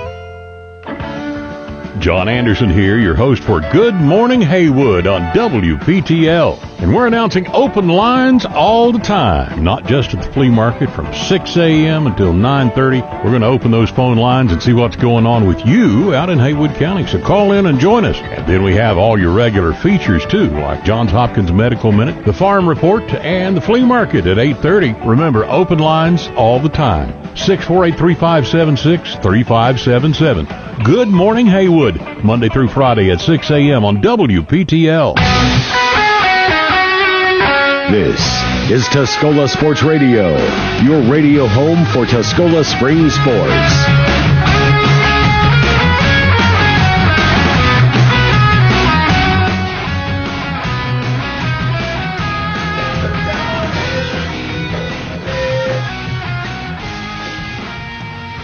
John Anderson here, your host for Good Morning Haywood on W P T L. And we're announcing open lines all the time, not just at the flea market from six a.m. until nine thirty. We're going to open those phone lines and see what's going on with you out in Haywood County. So call in and join us. And then we have all your regular features too, like Johns Hopkins Medical Minute, the Farm Report, and the flea market at eight thirty. Remember, open lines all the time. six four eight, three five seven six, three five seven seven. Good Morning Haywood, Monday through Friday at six a.m. on W P T L. This is Tuscola Sports Radio, your radio home for Tuscola Spring Sports.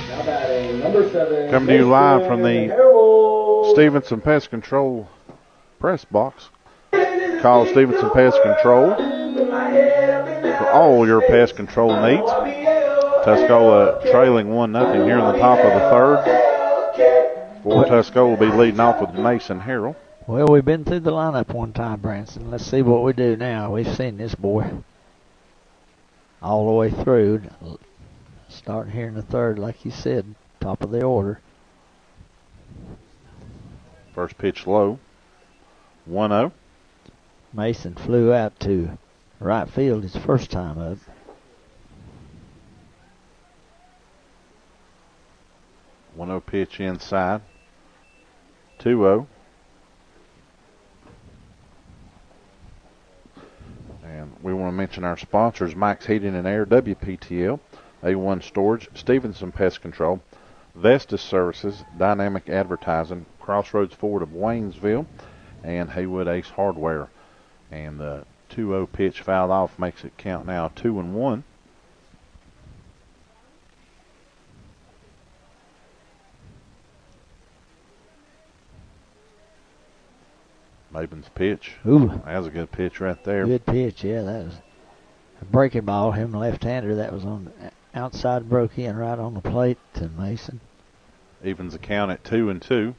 Number seven. Coming to you live from the Harold. Stevenson Pest Control press box. Call Stevenson Pest Control for all your pest control needs. Tuscola trailing one nothing here in the top of the third. For Tuscola will be leading off with Mason Harrell. Well, we've been through the lineup one time, Branson. Let's see what we do now. We've seen this boy all the way through. Starting here in the third, like you said, top of the order. First pitch low. one oh. Mason flew out to right field his first time up. one oh pitch inside. two oh. And we want to mention our sponsors, Mike's Heating and Air, W P T L, A one Storage, Stevenson Pest Control, Vestas Services, Dynamic Advertising, Crossroads Ford of Waynesville, and Haywood Ace Hardware. And the two oh pitch fouled off makes it count now two and one. Maben's pitch. Ooh. That was a good pitch right there. Good pitch, yeah. That was a breaking ball. Him left-hander. That was on the outside, broke in right on the plate to Mason. Evens the count at two and two.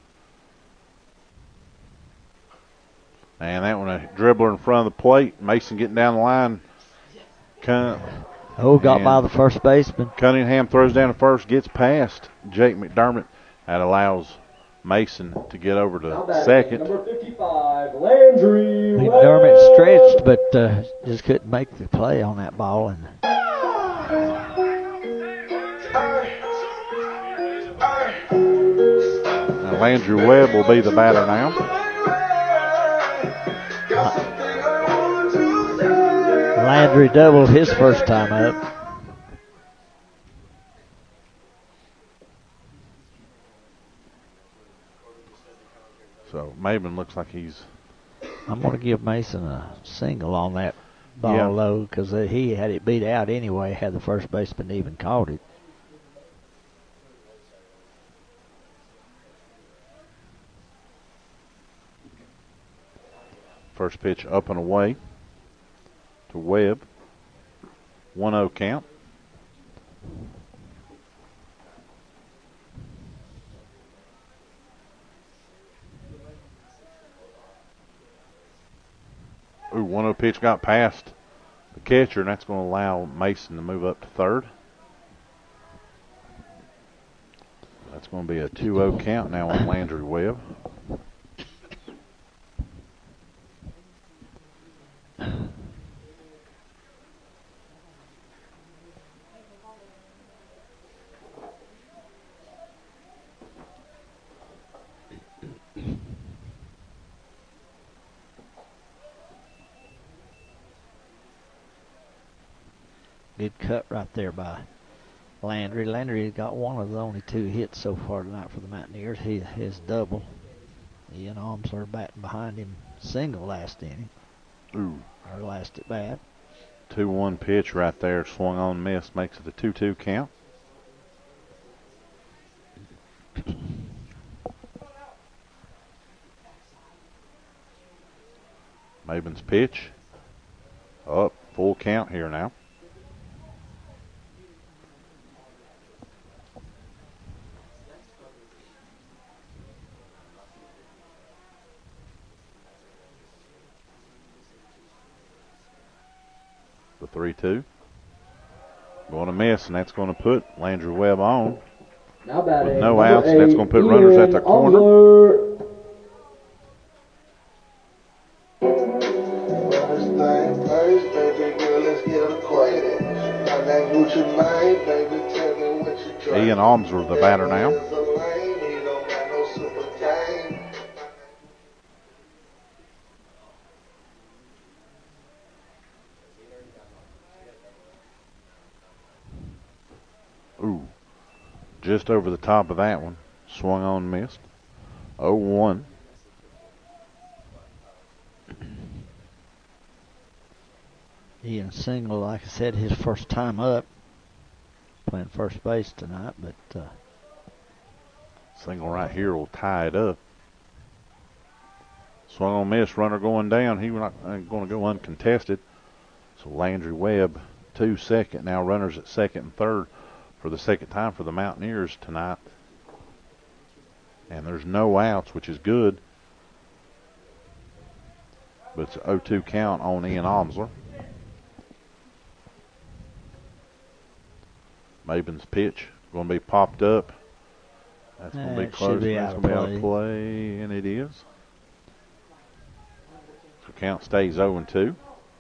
And that one, a dribbler in front of the plate. Mason getting down the line. Cun- oh, got by the first baseman. Cunningham throws down to first, gets past Jake McDermott. That allows Mason to get over to second. Number fifty-five, Landry McDermott stretched, but uh, just couldn't make the play on that ball. And now Landry Webb will be the batter now. Landry doubled his first time up. So Maben looks like he's. I'm going to give Mason a single on that ball Yeah. low because he had it beat out anyway had the first baseman even caught it. First pitch up and away to Webb. one oh count. Ooh, one oh pitch got past the catcher, and that's going to allow Mason to move up to third. That's going to be a two oh count now on Landry Webb. Good cut right there by Landry. Landry got one of the only two hits so far tonight for the Mountaineers. He his double. Ian Alms are batting behind him single last inning. Ooh. Or last at bat. two one pitch right there, swung on, missed, makes it a two two count. Maben's pitch. Up, full count here now. The three two. Going to miss, and that's going to put Landry Webb on. Now batting, With no number outs, that's eight, going to put runners at the Ian corner. Osler. Ian Almsler, the batter now. Ooh, just over the top of that one. Swung on, missed. oh one. Ian single, like I said, his first time up. Playing first base tonight, but uh, Single right here will tie it up. Swung on miss, runner going down. He was not going to go uncontested. So Landry Webb, two second. Now runners at second and third for the second time for the Mountaineers tonight. And there's no outs, which is good. But it's an oh two count on Ian Omsler. Maben's pitch going to be popped up. That's going to be close. Be That's going to be out of play, and it is. So count stays oh and two.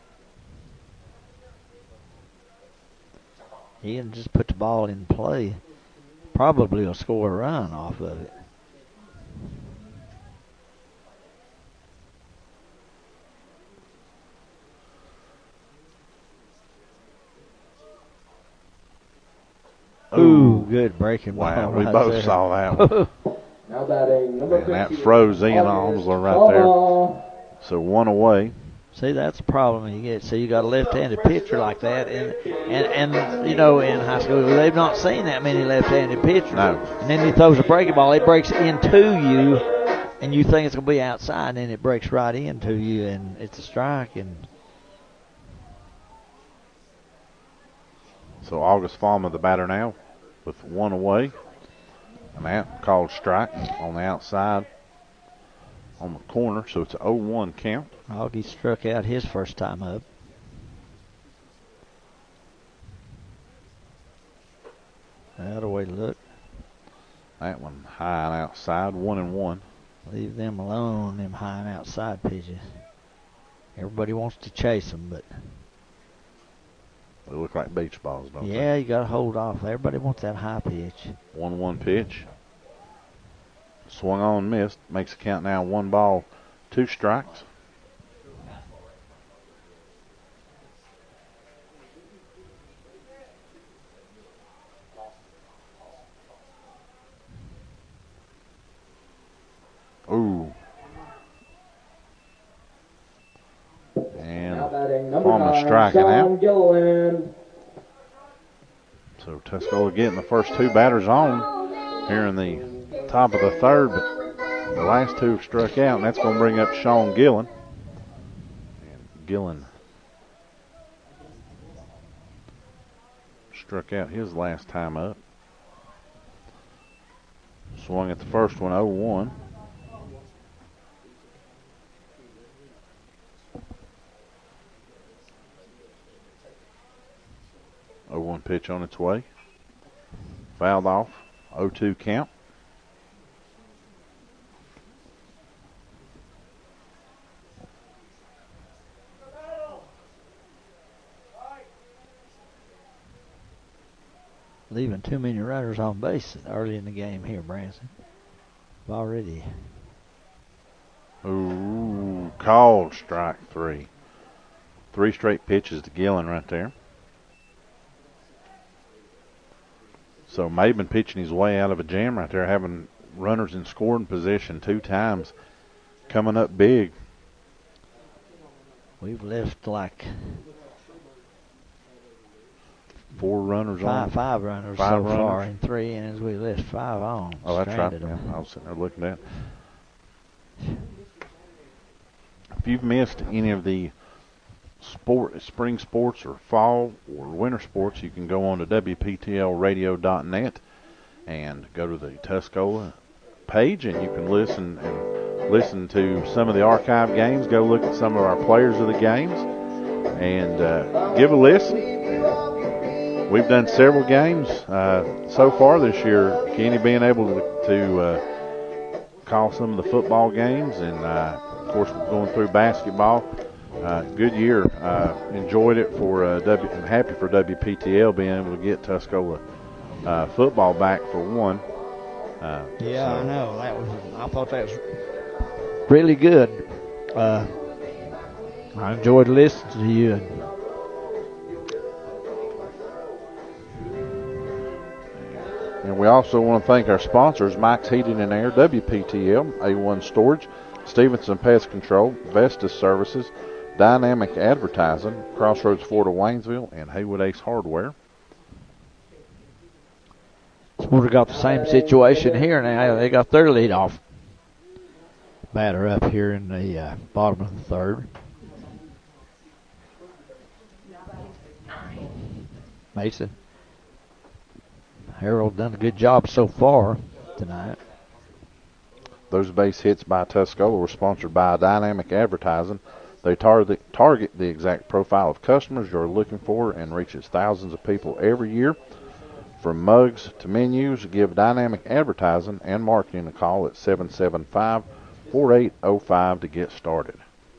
Ian just put the ball in play. Probably will score a run off of it. Ooh, good breaking ball. Wow, we right both there. saw that one. Now batting number And that fifty, froze Ian August Omsler right there. Alma. So one away. See, that's a problem you get. So you got a left-handed pitcher like that, and and and you know in high school they've not seen that many left-handed pitchers. No. And then he throws a breaking ball, it breaks into you, and you think it's gonna be outside, and then it breaks right into you, and it's a strike. And So August Falma, the batter now, with one away. And that called strike on the outside on the corner. So it's an oh one count. Augie struck out his first time up. That's a way to look. That one high and outside, one and one. Leave them alone, them high and outside pitches. Everybody wants to chase them, but They look like beach balls, don't they? yeah, you got to hold off. Everybody wants that high pitch. one one pitch. Swung on, missed. Makes the count now one ball, two strikes. Ooh. And Now batting number Palmer nine, striking Sean out. Gilliland. So Tuscola getting the first two batters on here in the top of the third, but the last two have struck out, and that's going to bring up Sean Gillen. And Gillen struck out his last time up. Swung at the first one, oh one. oh one pitch on its way. Fouled off. oh two count. Leaving too many runners on base early in the game here, Branson. Already. Ooh, called strike three. Three straight pitches to Gillen right there. So Maben pitching his way out of a jam right there, having runners in scoring position two times, coming up big. We've left like Four runners five, on. five runners Five so far runners. in three innings. We left five on. Oh, that's right. Stranded Yeah, them. I was sitting there looking at it. If you've missed any of the sport, spring sports or fall or winter sports, you can go on to W P T L radio dot net and go to the Tuscola page, and you can listen and listen to some of the archive games. Go look at some of our players of the games and uh, give a listen. We've done several games uh, so far this year. Kenny being able to, to uh, call some of the football games, and uh, of course we're going through basketball. Uh, good year. Uh, enjoyed it for uh, W. I'm happy for W P T L being able to get Tuscola uh, football back for one. Uh, Yeah, so I know. That was. I thought that was really good. Uh, I enjoyed listening to you. And And we also want to thank our sponsors, Mike's Heating and Air, W P T L, A one Storage, Stevenson Pest Control, Vestas Services, Dynamic Advertising, Crossroads Ford of Waynesville, and Haywood Ace Hardware. Would have got the same situation here now. They got their lead off. batter up here in the uh, bottom of the third. Mason. Harold done a good job so far tonight. Those base hits by Tuscola were sponsored by Dynamic Advertising. They target target the exact profile of customers you're looking for and reaches thousands of people every year. From mugs to menus, give Dynamic Advertising and Marketing a call at seven seven five, four eight zero five to get started.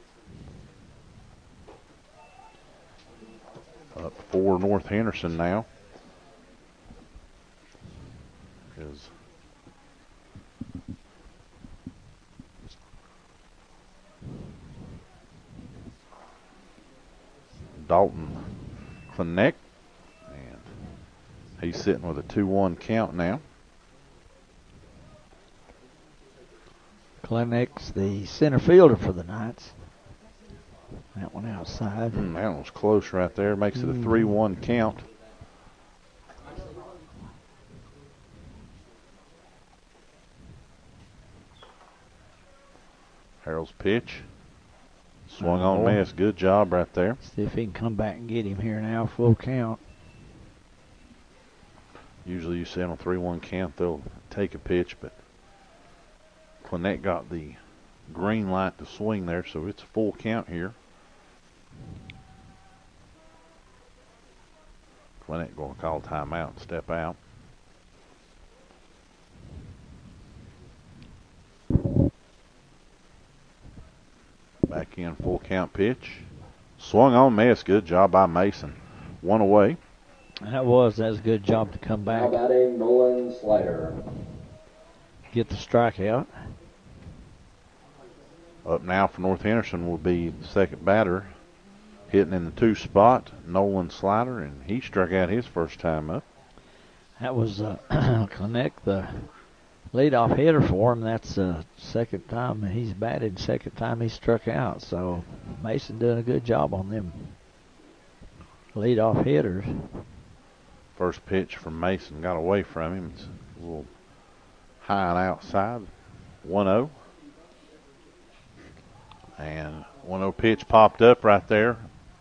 Up for North Henderson now is Dalton Klinek, and he's sitting with a two one count now. Klinek's the center fielder for the Knights. That one outside. Mm, that one was close right there. Makes it a Mm. three one count. Harold's pitch. Swung on Oh. miss. Good job right there. See if he can come back and get him here now. Full count. Usually you see on a three one count they'll take a pitch, but Klinek got the green light to swing there, so it's a full count here. Klinek going to call timeout and step out. Back in, full count pitch. Swung on miss. Good job by Mason. One away. That was that's a good job to come Now back, batting Nolan Slider. get the strikeout. Up now for North Henderson will be the second batter, hitting in the two spot, Nolan Slider, and he struck out his first time up. That was uh, Klinek, the leadoff hitter for him. That's the second time he's batted, second time he struck out. So Mason doing a good job on them leadoff hitters. First pitch from Mason got away from him. It's a little high and outside. one oh. And one oh pitch popped up right there.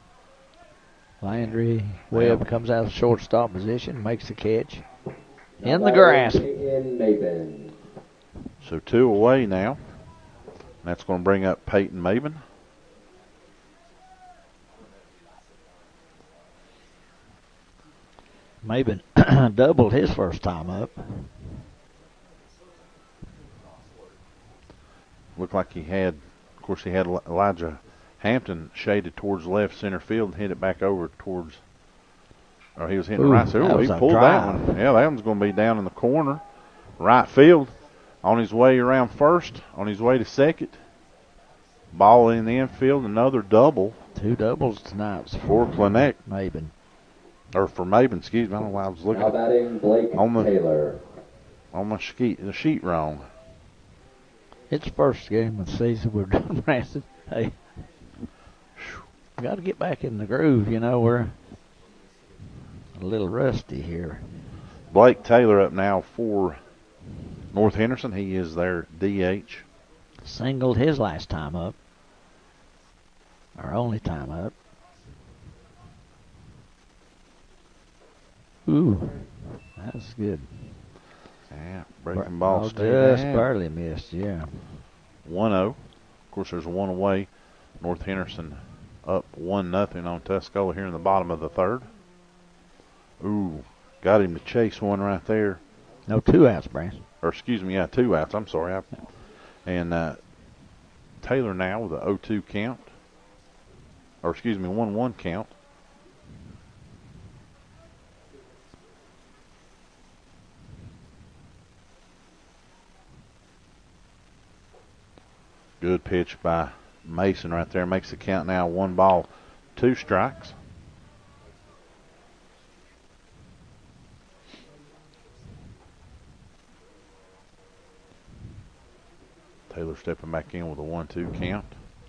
Landry Webb comes out of shortstop position, makes the catch Now in the batting grass. Peyton Maben. So two away now. That's going to bring up Peyton Maben. Maben doubled his first time up. Looked like he had, of course, he had Elijah Hampton shaded towards left center field and hit it back over towards, or he was hitting Ooh, right. So that ooh, was he a pulled that drive. one. Yeah, that one's going to be down in the corner, right field. On his way around first, on his way to second. Ball in the infield, another double Two doubles tonight for Klinek, Maben. or for Maben, excuse me. I don't know why I was looking Now at batting Blake On the- Taylor. on my sheet, the sheet wrong. It's the first game of the season we're done, Branson. Hey, got to get back in the groove, you know. We're a little rusty here. Blake Taylor up now for North Henderson. He is their D H. Singled his last time up. Our only time up. Ooh, that was good. Yeah, breaking ball Oh, stayed just down. barely missed, yeah. one oh. Of course, there's one away. North Henderson up one nothing on Tuscola here in the bottom of the third. Ooh, got him to chase one right there. No, two outs, Branson. Or excuse me, yeah, two outs. I'm sorry. I, and uh, Taylor now with a oh two count. Or excuse me, one one count. Good pitch by Mason right there. Makes the count now one ball, two strikes. Taylor stepping back in with a one two count.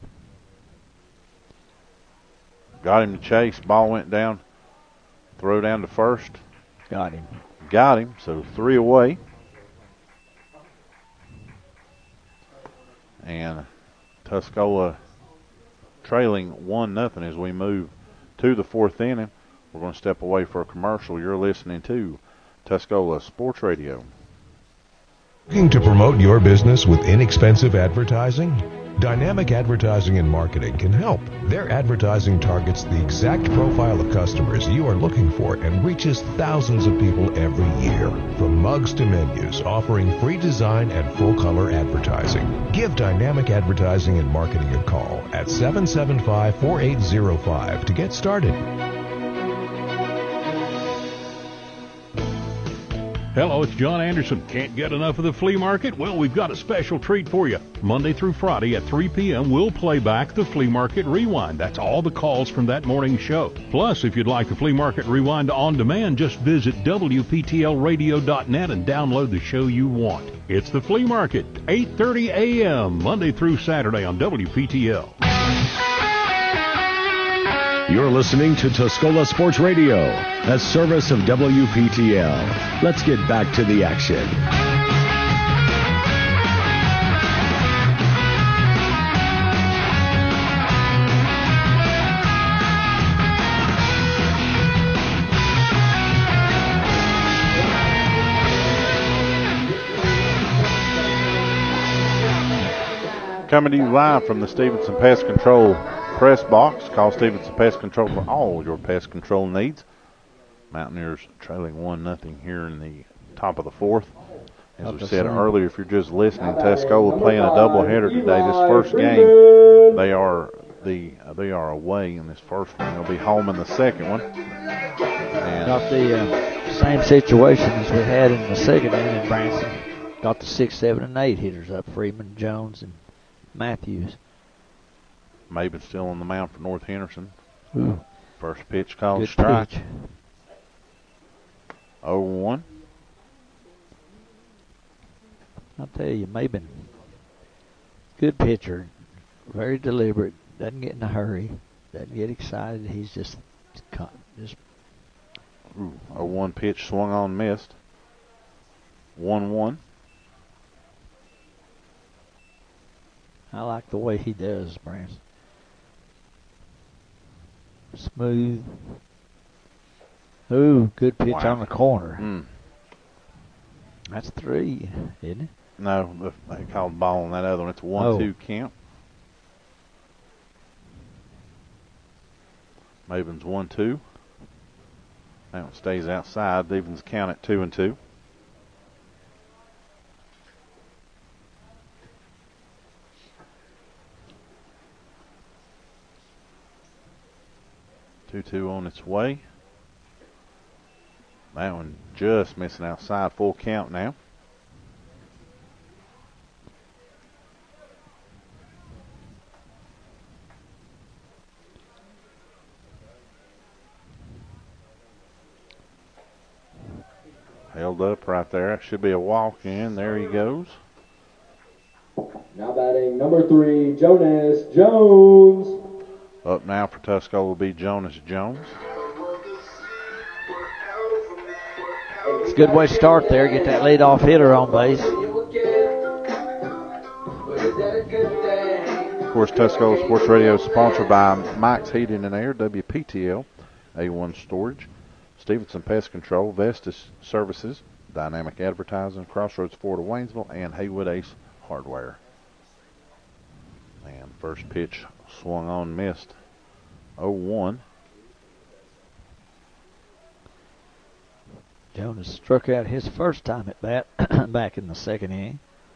Got him to chase. Ball went down. Throw down to first. Got him. Got him. So three away. And Tuscola trailing one nothing as we move to the fourth inning. We're going to step away for a commercial. You're listening to Tuscola Sports Radio. Looking to promote your business with inexpensive advertising? Dynamic Advertising and Marketing can help. Their advertising targets the exact profile of customers you are looking for and reaches thousands of people every year. From mugs to menus, offering free design and full-color advertising. Give Dynamic Advertising and Marketing a call at seven seven five, four eight zero five to get started. Hello, it's John Anderson. Can't get enough of the flea market? Well, we've got a special treat for you. Monday through Friday at three p.m., we'll play back the Flea Market Rewind. That's all the calls from that morning's show. Plus, if you'd like the Flea Market Rewind on demand, just visit W P T L radio dot net and download the show you want. It's the Flea Market, eight thirty a.m., Monday through Saturday on W P T L. You're listening to Tuscola Sports Radio, a service of W P T L. Let's get back to the action. Coming to you live from the Stevenson Pest Control press box. Call Stevenson Pest Control for all your pest control needs. Mountaineers trailing one nothing here in the top of the fourth. As we said earlier, if you're just listening, Tuscola playing a doubleheader today. This first game, they are the uh, they are away in this first one. They'll be home in the second one. And Got the uh, same situation as we had in the second inning in Branson. Got the six, seven, and eight hitters up: Freeman, Jones, and Matthews. Maben still on the mound for North Henderson. Ooh. First pitch called Good strike. pitch. oh one. I'll tell you, Maben, good pitcher, very deliberate, doesn't get in a hurry, doesn't get excited. He's just, just. Ooh, oh one pitch swung on, missed. one one. I like the way he does, Brance. Smooth. Ooh, good pitch Wow. on the corner. Mm. That's three, isn't it? No, they called ball on that other one. It's a one Oh. two count. Maven's one two. That one stays outside. Evens count at two and two. two two on its way. That one just missing outside. Full count now. Held up right there. It should be a walk in. There he goes. Now batting number three, Jonas Jones. Up now for Tuscola will be Jonas Jones. It's a good way to start there. Get that leadoff hitter on base. Of course, Tuscola Sports Radio is sponsored by Mike's Heating and Air, W P T L, A one Storage, Stevenson Pest Control, Vestas Services, Dynamic Advertising, Crossroads Ford of Waynesville, and Haywood Ace Hardware. And first pitch swung on, missed. oh one. Jonas struck out his first time at bat back in the second inning.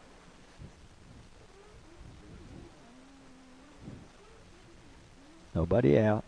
Nobody out.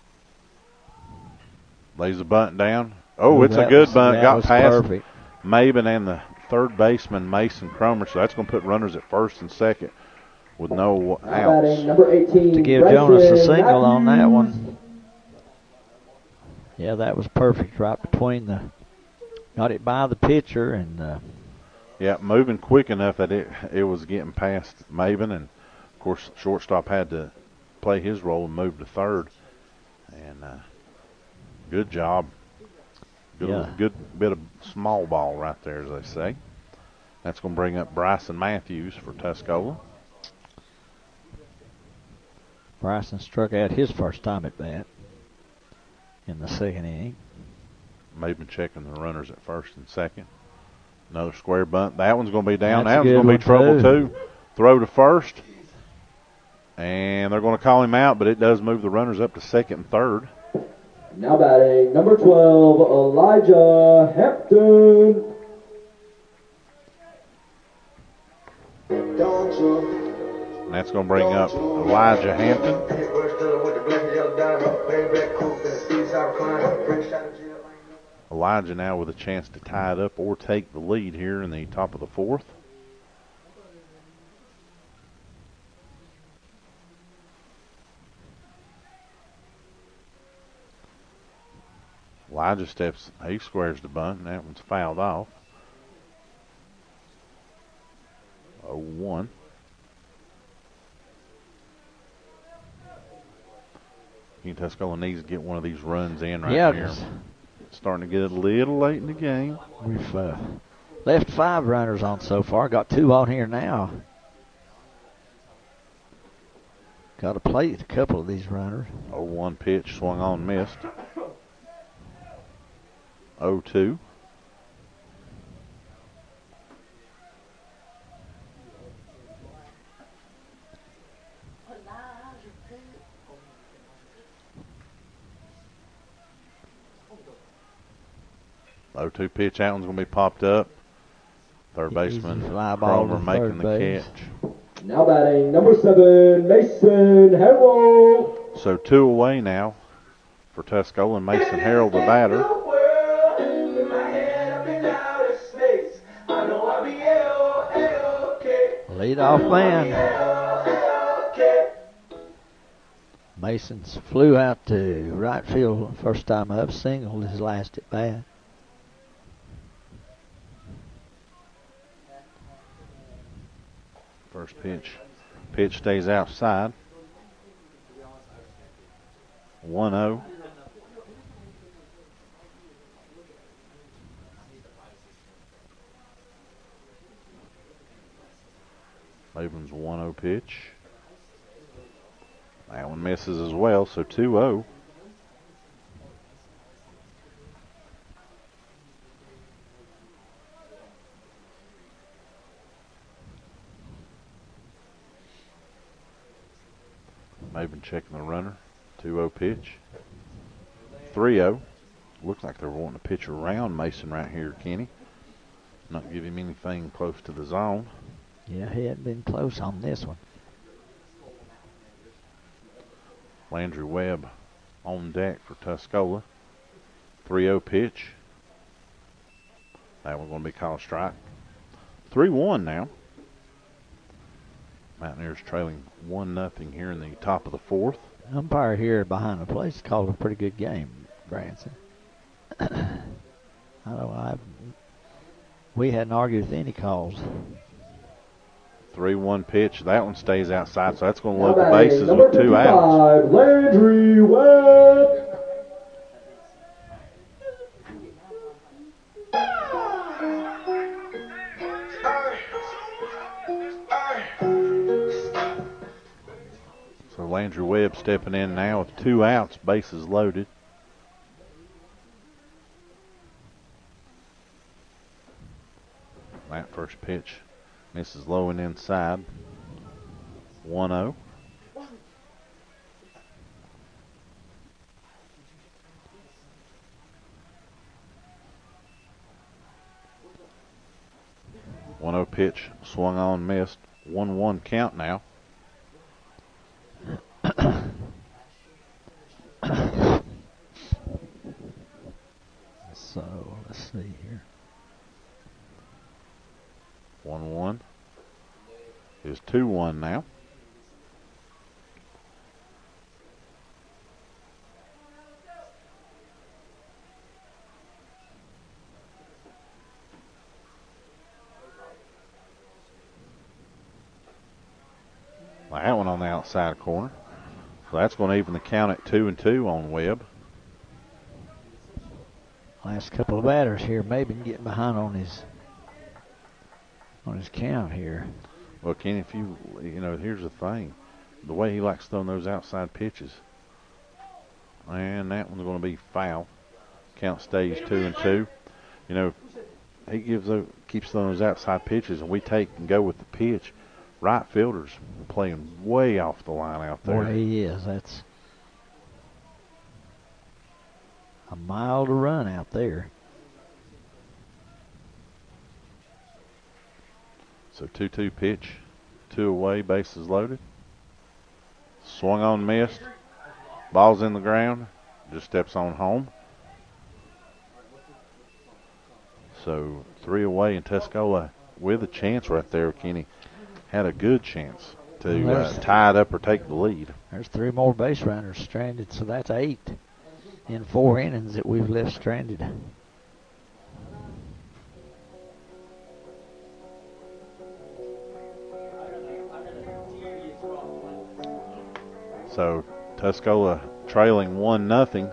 Lays the bunt down. Oh, Ooh, it's a that good was- bunt. that Got was past perfect. Maben and the third baseman, Mason Cromer. So that's going to put runners at first and second with no Now batting outs. number eighteen, To give Bryson Jonas a single on that Matthews. one. Yeah, that was perfect right between the, got it by the pitcher and uh, Yeah, moving quick enough that it it was getting past Maben, and of course shortstop had to play his role and move to third. And uh, good job. Good, Yeah. good bit of small ball right there, as they say. That's going to bring up Bryson Matthews for Tuscola. Bryson struck out his first time at bat in the second inning. Maben checking the runners at first and second. Another square bunt. That one's going to be down. That's That a one's going to good be trouble one, too. Throw to first. And they're going to call him out, but it does move the runners up to second and third. Now batting, number twelve, Elijah Hampton. And that's going to bring up Elijah Hampton. Elijah now with a chance to tie it up or take the lead here in the top of the fourth. Elijah steps, he squares the bunt, and that one's fouled off. oh one. Tuscola needs to get one of these runs in right yeah, here. It's starting to get a little late in the game. We've uh, left five runners on so far. Got two on here now. Got to plate a couple of these runners. oh one pitch, swung on, missed. oh two. oh two pitch, that one's going to be popped up. Third baseman Cromer making the base. catch. Now batting, number seven, Mason Harrell. So two away now for Tuscola, and Mason Harrell the batter. Leadoff man. Mason's flew out to right field first time up, singled his last at bat. First pitch. Pitch stays outside. one oh. Maven's one oh pitch. That one misses as well, so two oh. Maven checking the runner. two oh pitch. three oh. Looks like they're wanting to pitch around Mason right here, Kenny. Not give him anything close to the zone. Yeah, he hadn't been close on this one. Landry Webb on deck for Tuscola. three oh pitch. That one's going to be called strike. three one now. Mountaineers trailing one nothing here in the top of the fourth. Umpire here behind the plate called a pretty good game, Branson. I don't know. I, we hadn't argued with any calls. three one pitch. That one stays outside, so that's going to Now load the batting, bases number with two outs. fifty-five, Landry Webb. So Landry Webb stepping in now with two outs, bases loaded. That first pitch misses low and inside. one oh. one oh pitch, swung on, missed. one one count now. So, let's see here. one one is two one now. That one on the outside corner. So that's going to even the count at two and two on Webb. Last couple of batters here, maybe getting behind on his on his count here. Well, Kenny, if you you know, here's the thing: the way he likes throwing those outside pitches. And that one's going to be foul. Count stays two and two. You know, he gives those, keeps throwing those outside pitches, and we take and go with the pitch. Right fielder's playing way off the line out there. Boy, he is. That's a mile to run out there. So two two pitch, two away, bases loaded. Swung on, missed. Ball's in the ground. Just steps on home. So three away, and Tuscola with a chance right there, Kenny. Had a good chance to Well, uh, tie it up or take the lead. There's three more base runners stranded, so that's eight in four innings that we've left stranded. So Tuscola trailing one nothing.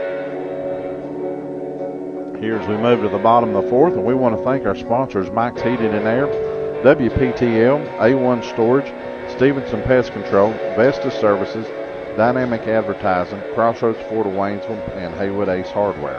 Here as we move to the bottom of the fourth, and we want to thank our sponsors, Mike's Heated and Air, W P T L, A one Storage, Stevenson Pest Control, Vesta Services, Dynamic Advertising, Crossroads Ford of Waynesville, and Haywood Ace Hardware.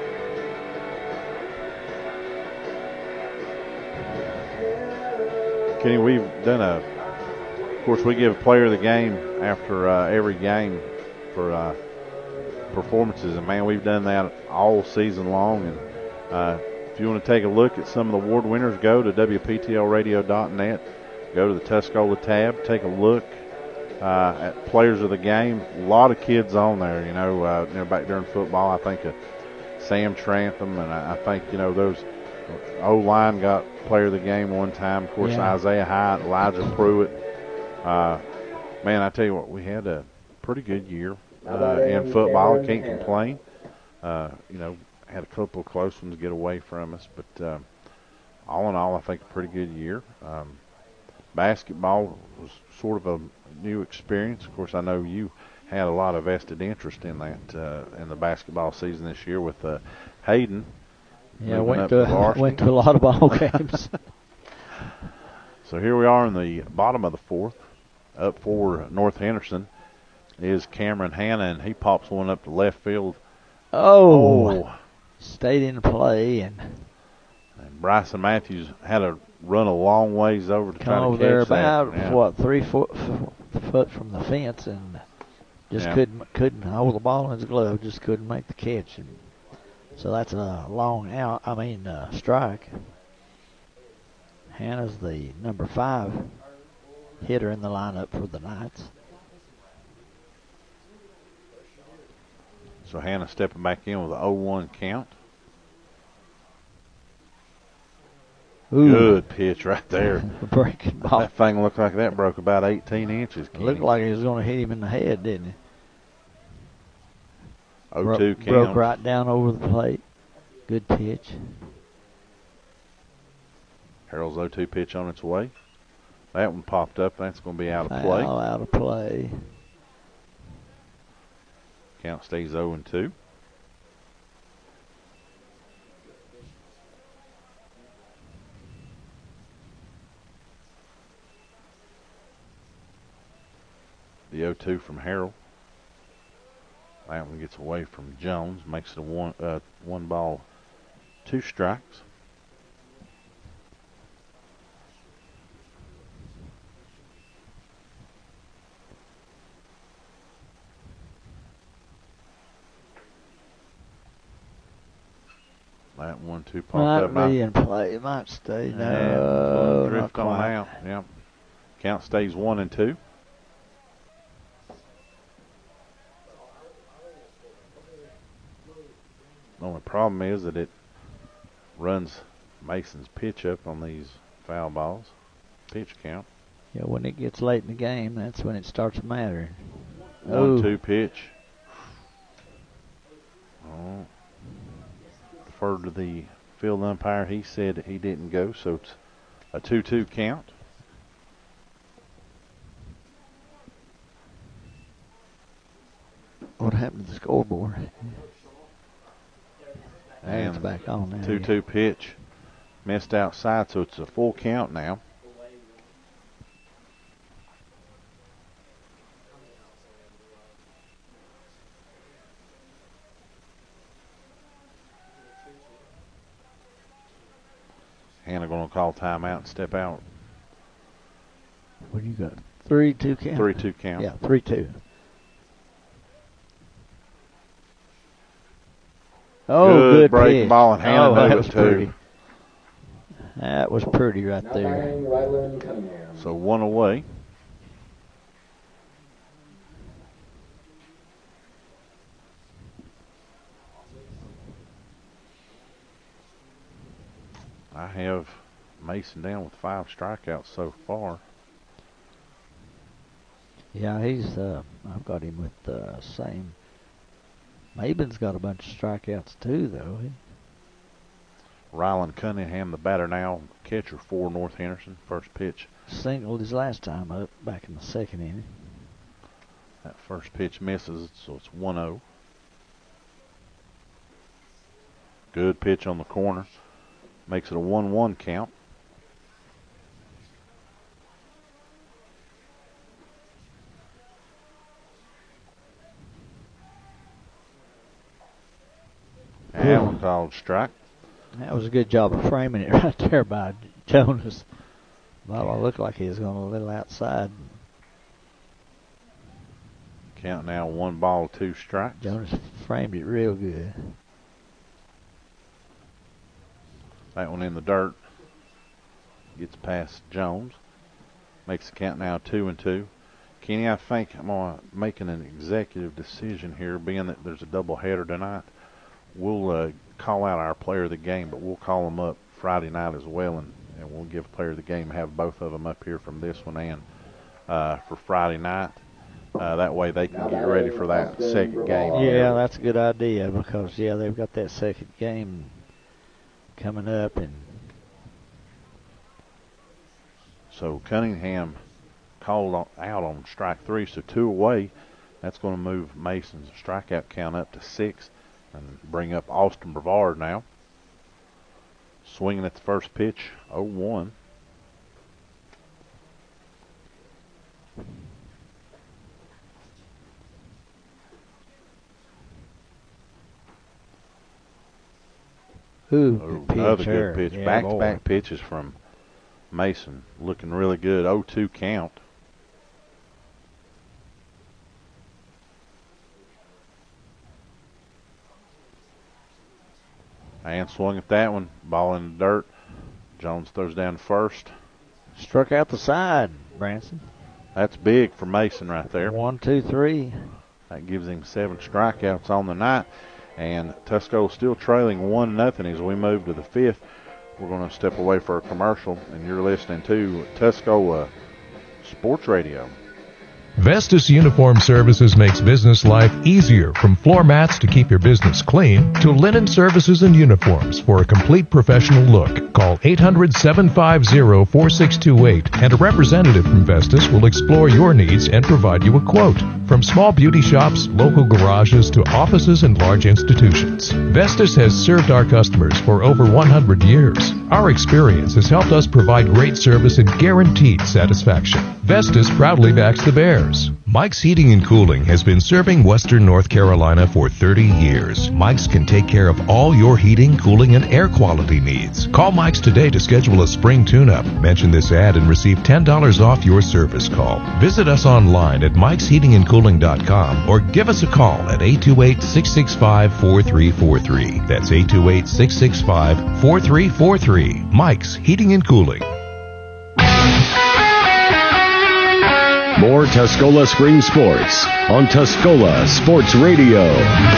Kenny, we've done a, of course, we give a player of the game after uh, every game for uh, performances, and man, we've done that all season long. And uh, if you want to take a look at some of the award winners, go to W P T L radio dot net, go to the Tuscola tab, take a look uh, at players of the game. A lot of kids on there, you know, uh, you know back during football. I think of Sam Trantham, and I, I think, you know, those O-line got player of the game one time. Of course, Yeah. Isaiah Hyatt, Elijah Pruitt. Uh, man, I tell you what, we had a pretty good year uh, in football. Can't complain. Uh, you know, had a couple of close ones get away from us, but um, all in all, I think a pretty good year. Um, basketball was sort of a new experience. Of course, I know you had a lot of vested interest in that uh, in the basketball season this year with uh, Hayden. Yeah, moving went up to, varsity. went to a lot of ball games. So here we are in the bottom of the fourth. Up for North Henderson is Cameron Hanna, and he pops one up to left field. Oh, Oh. stayed in play and And Bryson Matthews had to run a long ways over to try come to over catch there that. about Yeah. what three foot f- foot from the fence, and just Yeah. couldn't couldn't hold the ball in his glove. Just couldn't make the catch, and so that's a long out. I mean uh, strike. Hannah's the number five hitter in the lineup for the Knights. So Hannah stepping back in with an oh one count. Ooh. Good pitch right there. Breaking ball. That thing looked like that broke about eighteen inches. It looked like he was going to hit him in the head, didn't he? oh two Bro- count. Broke right down over the plate. Good pitch. Harold's oh two pitch on its way. That one popped up. That's going to be out of play. Foul out of play. Count stays oh and two. The oh two from Harold. That one gets away from Jones, makes it a one uh, one ball, two strikes. That one two popped up. Might be in play. It might stay. Yeah, No, not drift on quite. out. Yep. Count stays one and two. The only problem is that it runs Mason's pitch up on these foul balls. Pitch count. Yeah, when it gets late in the game, that's when it starts mattering. One Oh. two pitch. Oh. Deferred to the field umpire. He said he didn't go, so it's a two two count. What happened to the scoreboard? And it's And back on now. two two pitch. Missed outside, so it's a full count now. timeout and step out. What do you got? Three two count. Three two count. Yeah, three two. Oh, good, good breaking pitch. ball and handing oh, that over was it pretty. too. That was pretty right Now there. batting, Rylan Cunningham. So one away. I have Mason down with five strikeouts so far. Yeah, he's. Uh, I've got him with the uh, same. Maben's got a bunch of strikeouts too, though. He, Rylan Cunningham, the batter now, catcher for North Henderson. First pitch. singled his last time up back in the second inning. That first pitch misses, so it's one oh. Good pitch on the corner. Makes it a one one count. And we called strike. That was a good job of framing it right there by Jonas. Well, it looked like he was going a little outside. Count now one ball, two strikes. Jonas framed it real good. That one in the dirt. Gets past Jones. Makes the count now two and two. Kenny, I think I'm gonna making an executive decision here, being that there's a doubleheader tonight. We'll uh, call out our player of the game, but we'll call them up Friday night as well, and, and we'll give player of the game, have both of them up here from this one and uh, for Friday night. Uh, that way they can get ready for that second game. Yeah, that's a good idea because, yeah, they've got that second game coming up. And so Cunningham called on, out on strike three, so two away. That's going to move Mason's strikeout count up to six and bring up Austin Brevard now. Swinging at the first pitch, oh one. Ooh, Oh, good pitch another there. good pitch. Yeah, Back-to-back boy. pitches from Mason. Looking really good. oh two count. And swung at that one. Ball in the dirt. Jones throws down first. Struck out the side, Branson. That's big for Mason right there. One, two, three. That gives him seven strikeouts on the night. And Tuscola still trailing one nothing as we move to the fifth. We're going to step away for a commercial, and you're listening to Tuscola Sports Radio. Vestas Uniform Services makes business life easier, from floor mats to keep your business clean to linen services and uniforms for a complete professional look. Call eight hundred, seven five zero, four six two eight and a representative from Vestas will explore your needs and provide you a quote. From small beauty shops, local garages to offices and large institutions, Vestas has served our customers for over one hundred years. Our experience has helped us provide great service and guaranteed satisfaction. Vestas proudly backs the Bears. Mike's Heating and Cooling has been serving Western North Carolina for thirty years. Mike's can take care of all your heating, cooling, and air quality needs. Call Mike's today to schedule a spring tune-up. Mention this ad and receive ten dollars off your service call. Visit us online at mikes heating and cooling dot com or give us a call at eight two eight, six six five, four three four three. That's eight two eight, six six five, four three four three. Mike's Heating and Cooling. More Tuscola Spring Sports on Tuscola Sports Radio.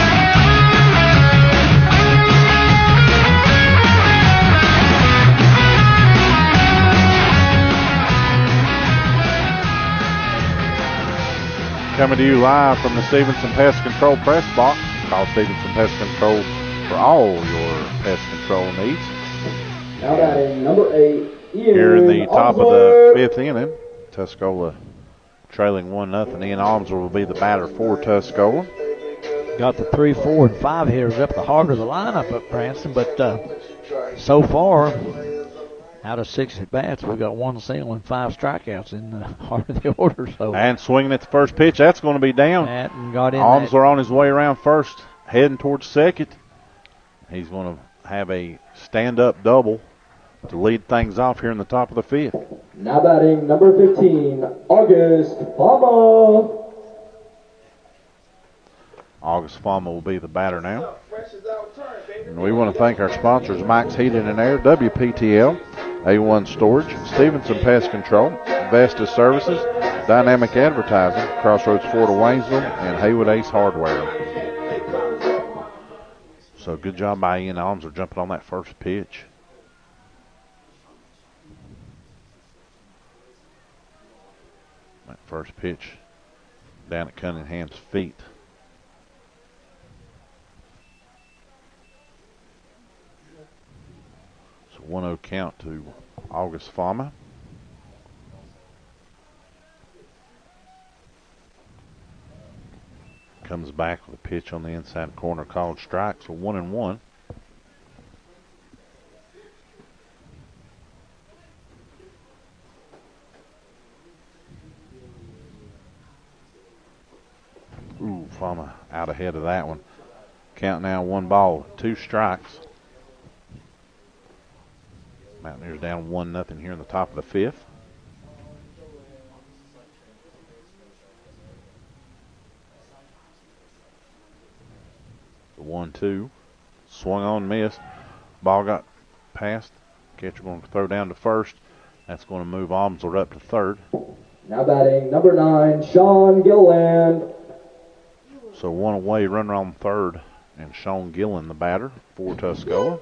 Coming to you live from the Stevenson Pest Control Press Box. Call Stevenson Pest Control for all your pest control needs. Now batting number eight, Ian Here in the top of Osler. the fifth inning, Tuscola trailing one nothing. Ian Almsler will be the batter for Tuscola. Got the three, four, and five hitters up the heart of the lineup up Branson, but uh, so far, out of six at bats, we've got one single and five strikeouts in the heart of the order. So And swinging at the first pitch, that's going to be down. that and got in. Almsler on his way around first, heading towards second. He's going to have a stand-up double to lead things off here in the top of the fifth. Now batting number fifteen, August Fama. August Fama will be the batter now. And we want to thank our sponsors, Mike's Heating and Air, W P T L, A one Storage, Stevenson Pest Control, Vesta Services, Dynamic Advertising, Crossroads Ford of Waynesville, and Haywood Ace Hardware. So good job by Ian Almser jumping on that first pitch. That first pitch down at Cunningham's feet. So one oh count to August Fama. Comes back with a pitch on the inside corner called strike, so one and one. Ooh, Fama out ahead of that one. Count now one ball, two strikes. Mountaineers down one nothing here in the top of the fifth. The one two. Swung on, missed. Ball got past. Catcher going to throw down to first. That's going to move Almser up to third. Now batting number nine, Sean Gilland. So one away, runner on third. And Sean Gillen, the batter for Tuscola.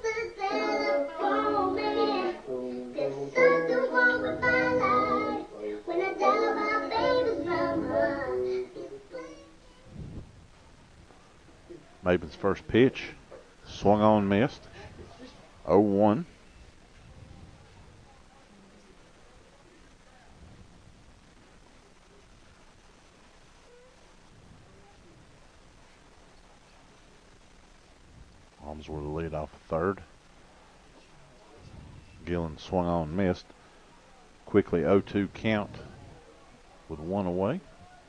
Maben's first pitch. Swung on, missed. oh one. Almser were the lead off third. Gillen swung on, missed. Quickly oh two count with one away.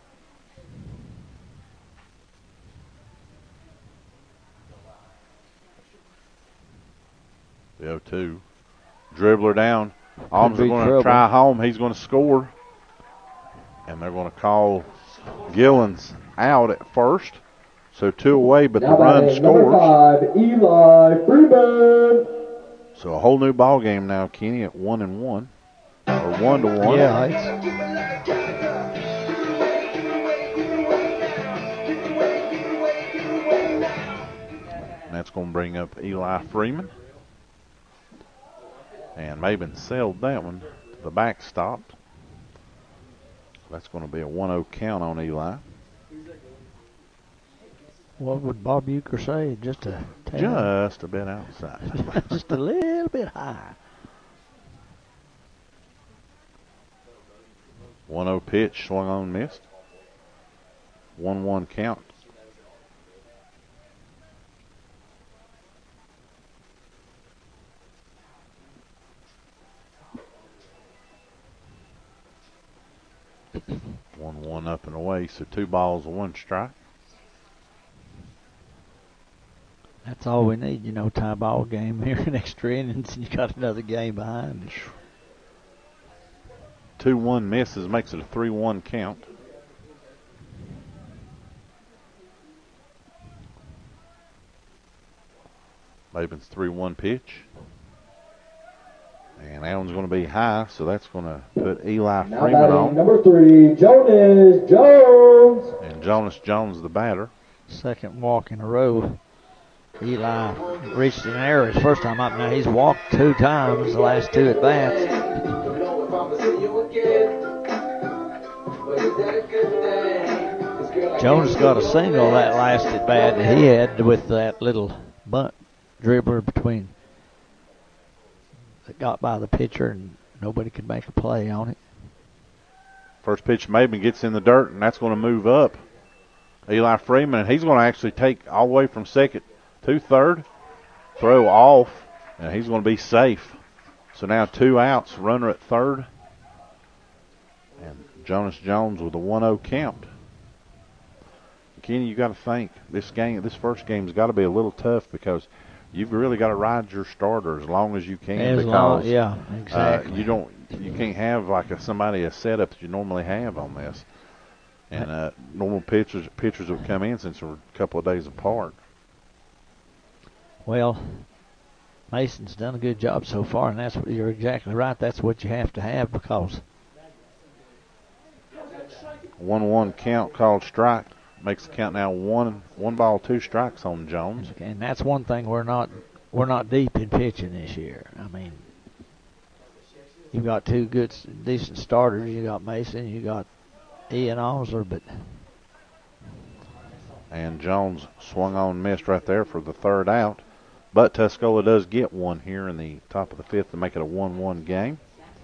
The oh two. Dribbler down. Almser going to try home. He's going to score. And they're going to call Gillen's out at first. So two away, but now the run scores. Number five, Eli Freeman. So a whole new ball game now, Kenny, at one and one, or one to one. Yeah, it's and that's going to bring up Eli Freeman. And Maben sailed that one to the backstop. That's going to be a one oh count on Eli. What would Bob Euchre say? Just a tad. Just a bit outside. Just a little bit high. one oh pitch, swung on, missed. one one count. one one up and away, so two balls and one strike. That's all we need, you know, tie ball game here in extra innings, and you got another game behind us. two one misses, makes it a three one count. Maben's three one pitch. And that one's going to be high, so that's going to put Eli now Freeman on. Number three, Jonas Jones. And Jonas Jones, the batter. Second walk in a row. Eli reached an error his first time up. Now he's walked two times the last two at bats. Jones got a single that last at bat that he had with that little bunt dribbler between that got by the pitcher and nobody could make a play on it. First pitch, Maben gets in the dirt, and that's going to move up. Eli Freeman, and he's going to actually take all the way from second to third, throw off, and he's going to be safe. So now two outs, runner at third, and Jonas Jones with a one oh count. Kenny, you got to think this game, this first game's got to be a little tough because you've really got to ride your starter as long as you can As because long, yeah, uh, exactly. you don't you can't have like a, somebody a setup that you normally have on this. And uh, normal pitchers pitchers have come in since we're a couple of days apart. Well, Mason's done a good job so far, and that's what you're exactly right. That's what you have to have because one one count called strike makes the count now one one ball two strikes on Jones. and that's one thing we're not we're not deep in pitching this year. I mean, you've got two good, decent starters. You got Mason, you got Ian Osler, but and Jones swung on, missed right there for the third out. But Tuscola does get one here in the top of the fifth to make it a one one game.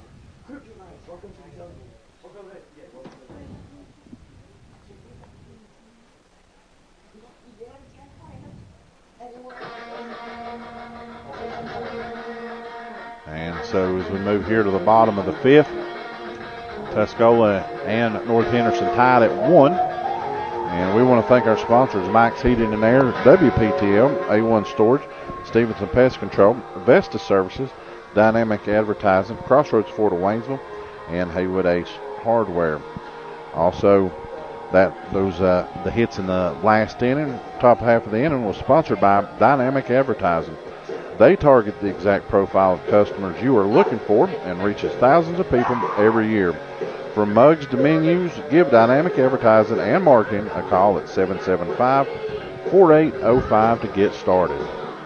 And so as we move here to the bottom of the fifth, Tuscola and North Henderson tied at one. And we want to thank our sponsors, Mike's Heating and Air, W P T L, A one Storage, Stevenson Pest Control, Vesta Services, Dynamic Advertising, Crossroads Ford of Waynesville, and Haywood Ace Hardware. Also, that those uh, the hits in the last inning, top half of the inning, was sponsored by Dynamic Advertising. They target the exact profile of customers you are looking for and reaches thousands of people every year. From mugs to menus, give Dynamic Advertising and Marketing a call at seven seven five, four eight zero five to get started.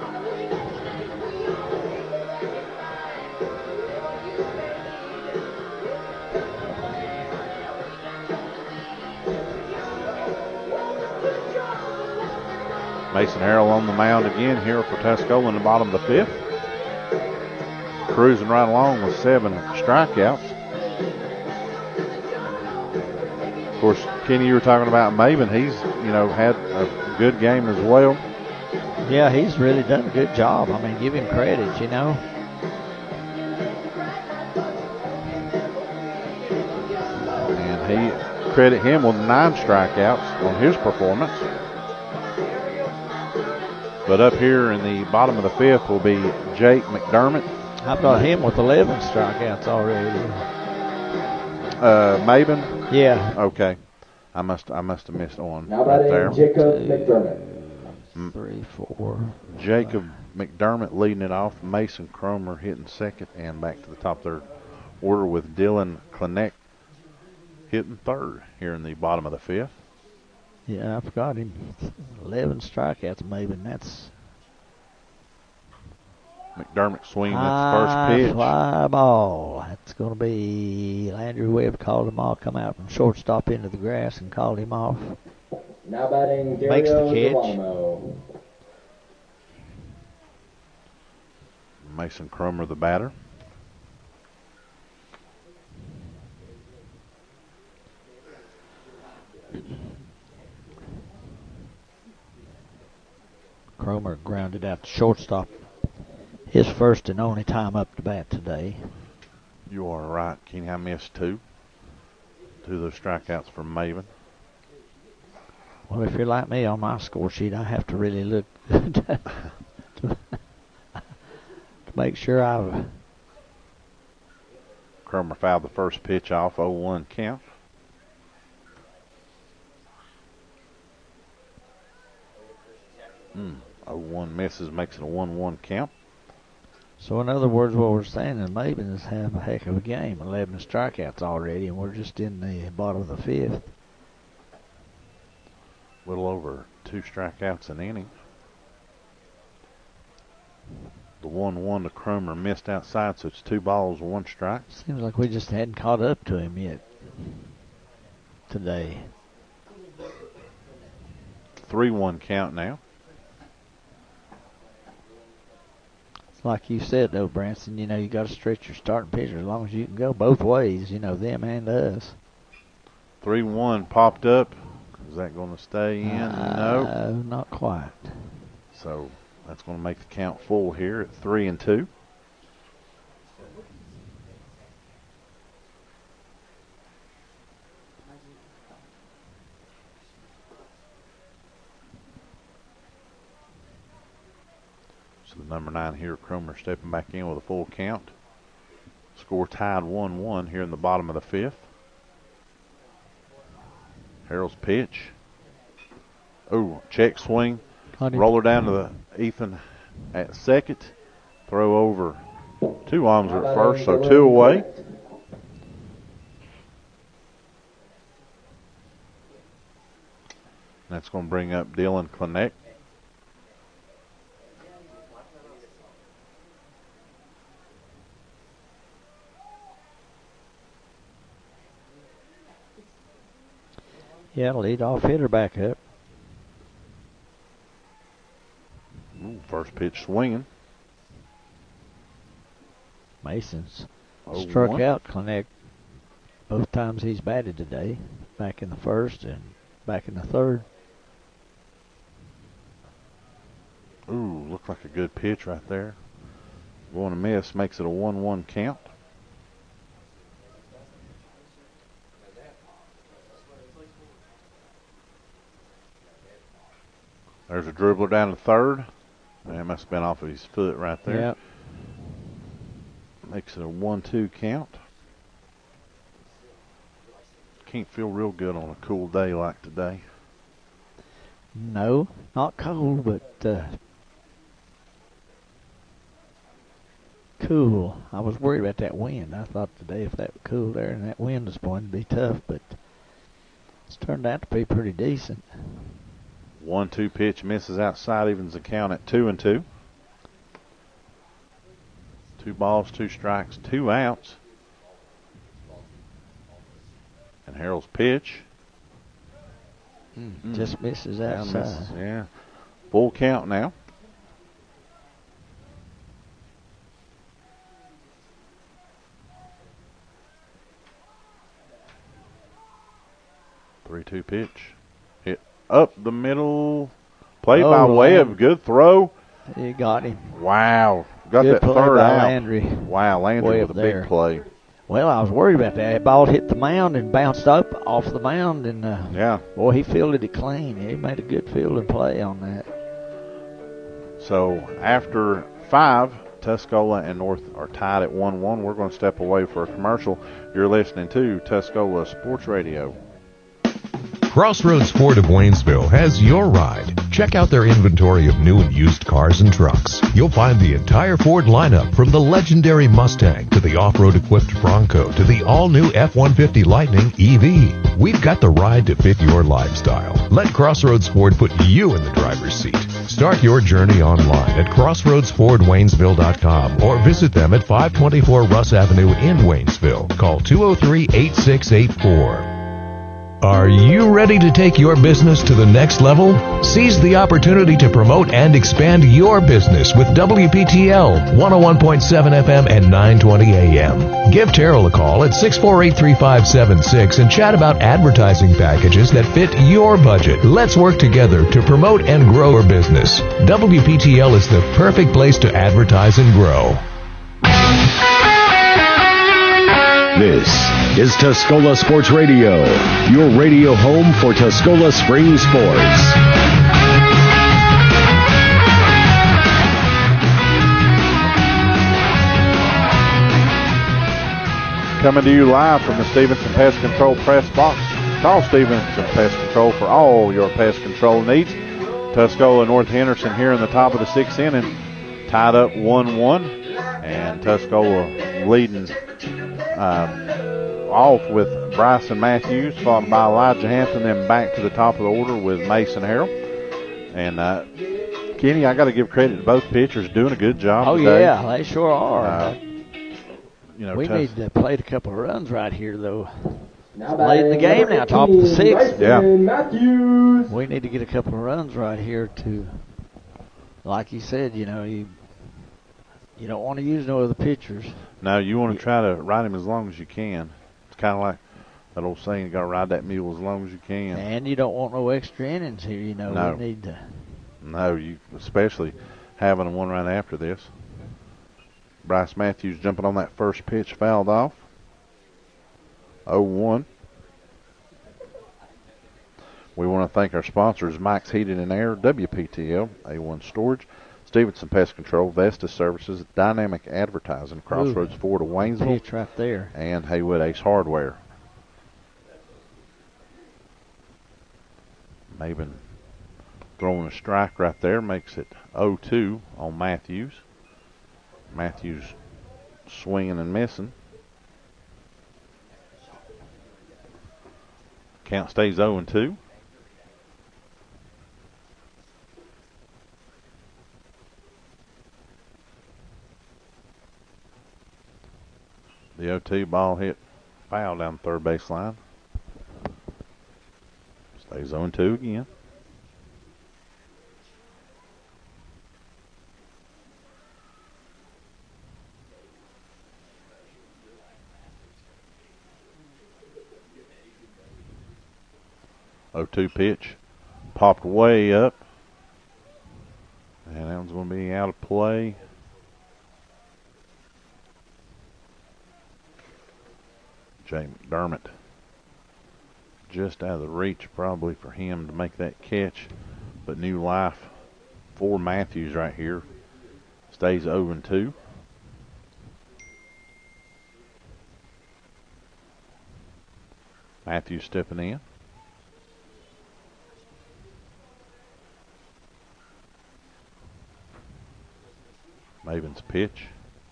Mason Harrell on the mound again here for Tuscola in the bottom of the fifth. Cruising right along with seven strikeouts. Of course, Kenny, you were talking about Maven. He's, you know, had a good game as well. Yeah, he's really done a good job. I mean, give him credit, you know. And he credit him with nine strikeouts on his performance. But up here in the bottom of the fifth will be Jake McDermott. How about him with eleven strikeouts already? Uh, Maven? Yeah. Okay. I must I must have missed one Now right batting there. Jacob Two, McDermott. Three, four. Jacob McDermott leading it off. Mason Cromer hitting second, and back to the top of their order with Dylan Klinek hitting third here in the bottom of the fifth. Yeah, I forgot him. eleven strikeouts, maybe. That's McDermott swinging at high the first pitch. fly ball. That's going to be Landry Webb called him off. Come out from shortstop into the grass and called him off. Now batting Makes the Dario catch. Geronimo. Mason Cromer the batter. Cromer grounded out to shortstop. His first and only time up to bat today. You are right, Kenny. I missed two. Two of those strikeouts from Maven. Well, if you're like me on my score sheet, I have to really look to, to make sure I. Cromer fouled the first pitch off, oh one count. Hmm. oh one misses, makes it a one one count. So in other words, what we're saying is Maven has had a heck of a game. eleven strikeouts already, and we're just in the bottom of the fifth. A little over two strikeouts an inning. The one one to Cromer missed outside, so it's two balls, one strike. Seems like we just hadn't caught up to him yet today. three one count now. It's like you said, though, Branson, you know, you got to stretch your starting pitcher as long as you can go both ways, you know, them and us. three one popped up. Is that going to stay in? Uh, no. Not quite. So that's going to make the count full here at three and two. So The number nine here, Cromer, stepping back in with a full count. Score tied one one here in the bottom of the fifth. Harold's pitch. Oh, check swing. Roller down to the Ethan at second. Throw over. Two arms are at first, so two away. That's going to bring up Dylan Klinek. Yeah, lead off hitter back up. Ooh, first pitch swinging. Mason's oh struck one. out Klinek both times he's batted today. Back in the first and back in the third. Ooh, looked like a good pitch right there. Going to miss, makes it a one one count. There's a dribbler down to third. That must have been off of his foot right there. Yep. Makes it a one two count. Can't feel real good on a cool day like today. No, not cold, but uh, cool. I was worried about that wind. I thought today if that was cool there and that wind was going to be tough, but it's turned out to be pretty decent. One two pitch misses outside, evens the count at two and two. Two balls, two strikes, two outs. And Harold's pitch. Mm. Just misses Yeah, outside. misses, yeah. Full count now. three two pitch. Hit up the middle. Played Oh, by Webb. Land- Good throw. You got him. Wow. Got Good that play third by out. Landry. Wow, Landry Webb with a there. big play. Well, I was worried about that. That ball hit the mound and bounced up off the mound, and uh, Yeah. boy, he fielded it clean. He made a good fielding play on that. So after five, Tuscola and North are tied at one one. We're going to step away for a commercial. You're listening to Tuscola Sports Radio. Crossroads Ford of Waynesville has your ride. Check out their inventory of new and used cars and trucks. You'll find the entire Ford lineup, from the legendary Mustang to the off-road equipped Bronco to the all-new F one fifty Lightning E V. We've got the ride to fit your lifestyle. Let Crossroads Ford put you in the driver's seat. Start your journey online at crossroads ford waynesville dot com or visit them at five twenty-four Russ Avenue in Waynesville. Call two oh three, eight six eight four. Are you ready to take your business to the next level? Seize the opportunity to promote and expand your business with W P T L one oh one point seven F M and nine twenty A M. Give Terrell a call at six four eight, three five seven six and chat about advertising packages that fit your budget. Let's work together to promote and grow your business. W P T L is the perfect place to advertise and grow. This is Tuscola Sports Radio, your radio home for Tuscola Spring Sports. Coming to you live from the Stevenson Pest Control Press Box. Call Stevenson Pest Control for all your pest control needs. Tuscola North Henderson here in the top of the sixth inning, tied up one one, and Tuscola leading um, off with Bryson Matthews, followed by Elijah Hampton, then back to the top of the order with Mason Harrell. And uh, Kenny, I got to give credit to both pitchers, doing a good job Oh, today. yeah, they sure are. Uh, you know, we Tus- need to play a couple of runs right here, though. Now Late in the batting game number now, top of the fifteen, sixth. Yeah. Bryson Matthews. We need to get a couple of runs right here to, like you said, you know, you you don't want to use no other pitchers. No, you want to try to ride him as long as you can. It's kind of like that old saying, you got to ride that mule as long as you can. And you don't want no extra innings here, you know. No. We need to. No, you especially having one right after this. Bryce Matthews jumping on that first pitch, fouled off. oh one. We want to thank our sponsors, Mike's Heating and Air, W P T L, A one Storage, Stevenson Pest Control, Vesta Services, Dynamic Advertising, Crossroads Ooh, Ford of Waynesville, pitch right there. and Haywood Ace Hardware. Maben throwing a strike right there makes it oh two on Matthews. Matthews swinging and missing. Count stays oh and two. The oh two ball hit foul down the third baseline. Stays oh and two again. oh two pitch popped way up. And that one's going to be out of play. Jay McDermott just out of the reach probably for him to make that catch, but new life for Matthews right here. Stays oh and two. Matthews stepping in. Maven's pitch.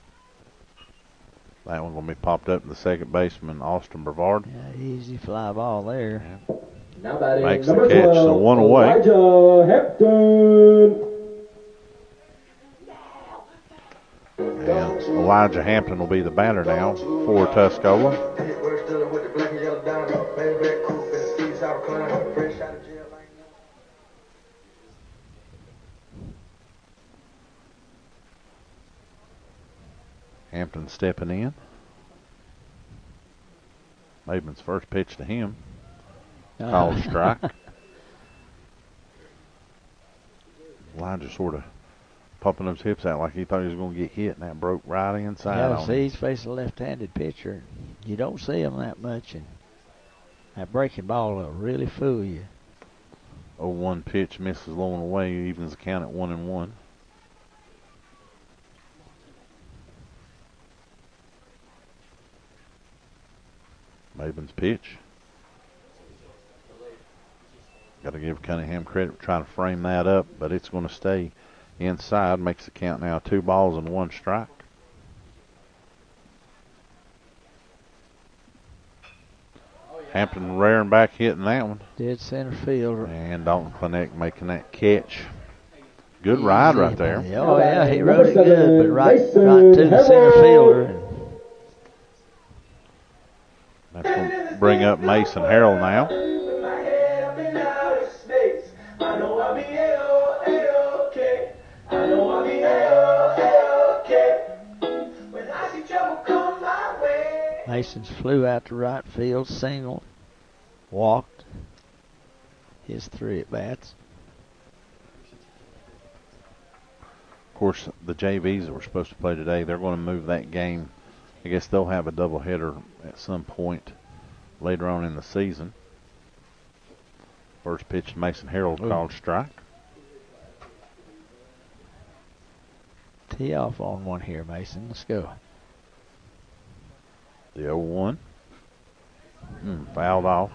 That one going to be popped up to the second baseman, Austin Brevard. Yeah, easy fly ball there. Yeah. Now batting Makes the number catch, so twelve, one away. Elijah Hampton. And Elijah Hampton will be the batter now for Tuscola. Hampton stepping in. Maven's first pitch to him. Called strike. Elijah sort of pumping those hips out like he thought he was going to get hit, and that broke right inside Yeah, on see, him. he's facing a left-handed pitcher. You don't see him that much, and that breaking ball will really fool you. oh one pitch misses low and away, evens the count at one and one. Maven's pitch. Got to give Cunningham credit for trying to frame that up, but it's going to stay inside. Makes the count now two balls and one strike. Hampton rearing back hitting that one. Dead center field. And Dalton Klinek making that catch. Good ride right there. Oh, yeah, he rode it good, but right, right to the center fielder. That's going to bring up Mason Harrell now. Masons flew out to right field, singled, walked his three at bats. Of course, the J Vs that were supposed to play today, they're going to move that game. I guess they'll have a doubleheader at some point later on in the season. First pitch to Mason Harrell called strike. Tee off on one here, Mason. Let's go. The oh one. Mm, fouled off.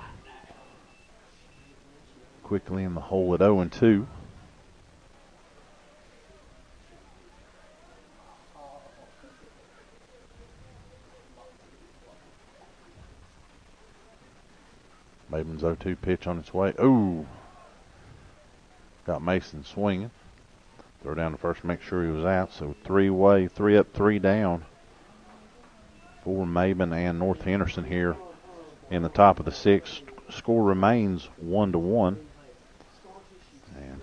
Quickly in the hole at oh and two. Maven's oh two pitch on its way. Ooh. Got Mason swinging. Throw down to first, make sure he was out. So three away, three up, three down for Maben and North Henderson here in the top of the sixth. Score remains one to one. And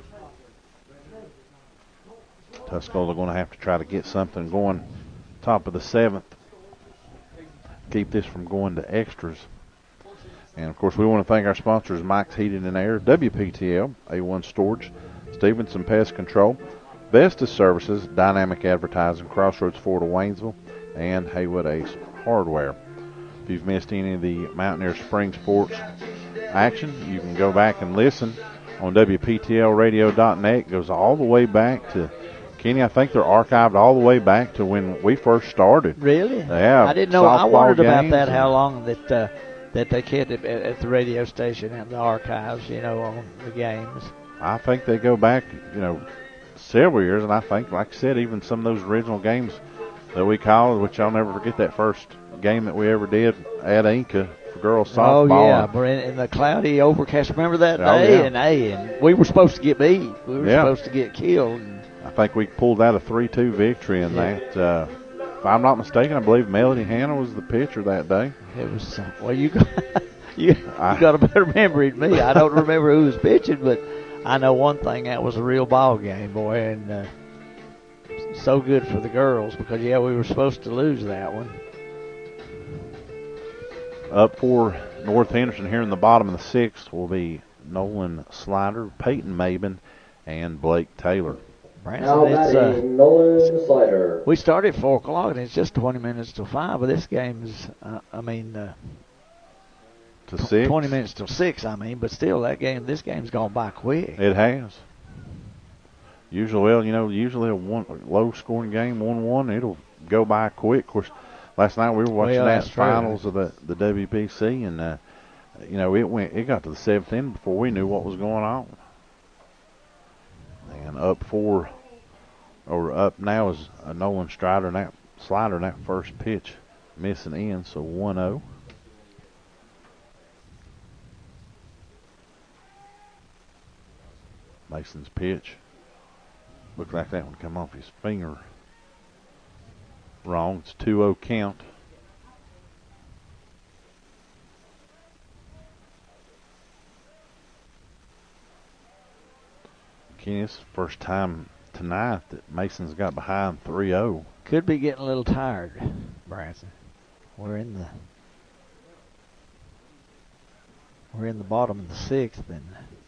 Tuscola going to have to try to get something going. Top of the seventh. Keep this from going to extras. And, of course, we want to thank our sponsors, Mike's Heating and Air, W P T L, A one Storage, Stevenson Pest Control, Vesta Services, Dynamic Advertising, Crossroads Ford of Waynesville, and Haywood Ace Hardware. If you've missed any of the Mountaineer Spring Sports action, you can go back and listen on W P T L radio dot net. It goes all the way back to Kenny, I think they're archived all the way back to when we first started. Really? Yeah. I didn't know. I wondered about games that, and- how long that uh, that they kept it at, at the radio station and the archives, you know, on the games. I think they go back, you know, several years, and I think, like I said, even some of those original games that we called, which I'll never forget that first game that we ever did at Inca for girls softball. Oh, yeah, but in, in the cloudy overcast. Remember that Oh, day? yeah. And, hey, and we were supposed to get beat. We were Yeah. supposed to get killed. And I think we pulled out a three two victory in Yeah. that. Uh, if I'm not mistaken, I believe Melody Hanna was the pitcher that day. it was, uh, well, you got, you, I- you got a better memory than me. I don't remember who was pitching, but I know one thing, that was a real ball game, boy, and uh, so good for the girls because, yeah, we were supposed to lose that one. Up for North Henderson here in the bottom of the sixth will be Nolan Slider, Peyton Maben, and Blake Taylor. Now Branson, it's, uh, batting Nolan Slider. we started at four o'clock, and it's just twenty minutes till five, but this game is, uh, I mean, uh, To six. twenty minutes till six, I mean, but still, that game, this game's gone by quick. It has. Usually, well, you know, usually a one low-scoring game, one one, it'll go by quick. Of course, last night we were watching Well, that that's true. finals of the, the W P C, and uh, you know, it went, it got to the seventh inning before we knew what was going on. And up for, or up now is a Nolan Strider and that Slider and that first pitch missing in, so one oh. Mason's pitch. Looked like that one come off his finger. Wrong. It's two oh count. Kenny, it's the first time tonight that Mason's got behind three oh. Could be getting a little tired, Branson. We're in the we're in the bottom of the sixth, and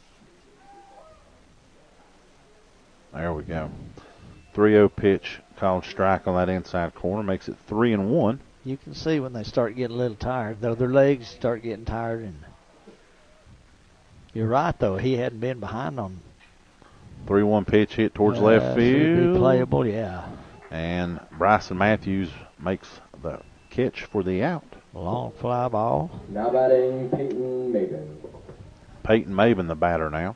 There we go. three oh pitch called strike on that inside corner. Makes it three and one. you can see when they start getting a little tired, though their legs start getting tired. And you're right, though, he hadn't been behind on three one pitch hit towards uh, left should be field. playable, yeah. And Bryson Matthews makes the catch for the out. Long fly ball. Now batting Peyton Maben. Peyton Maben, the batter now.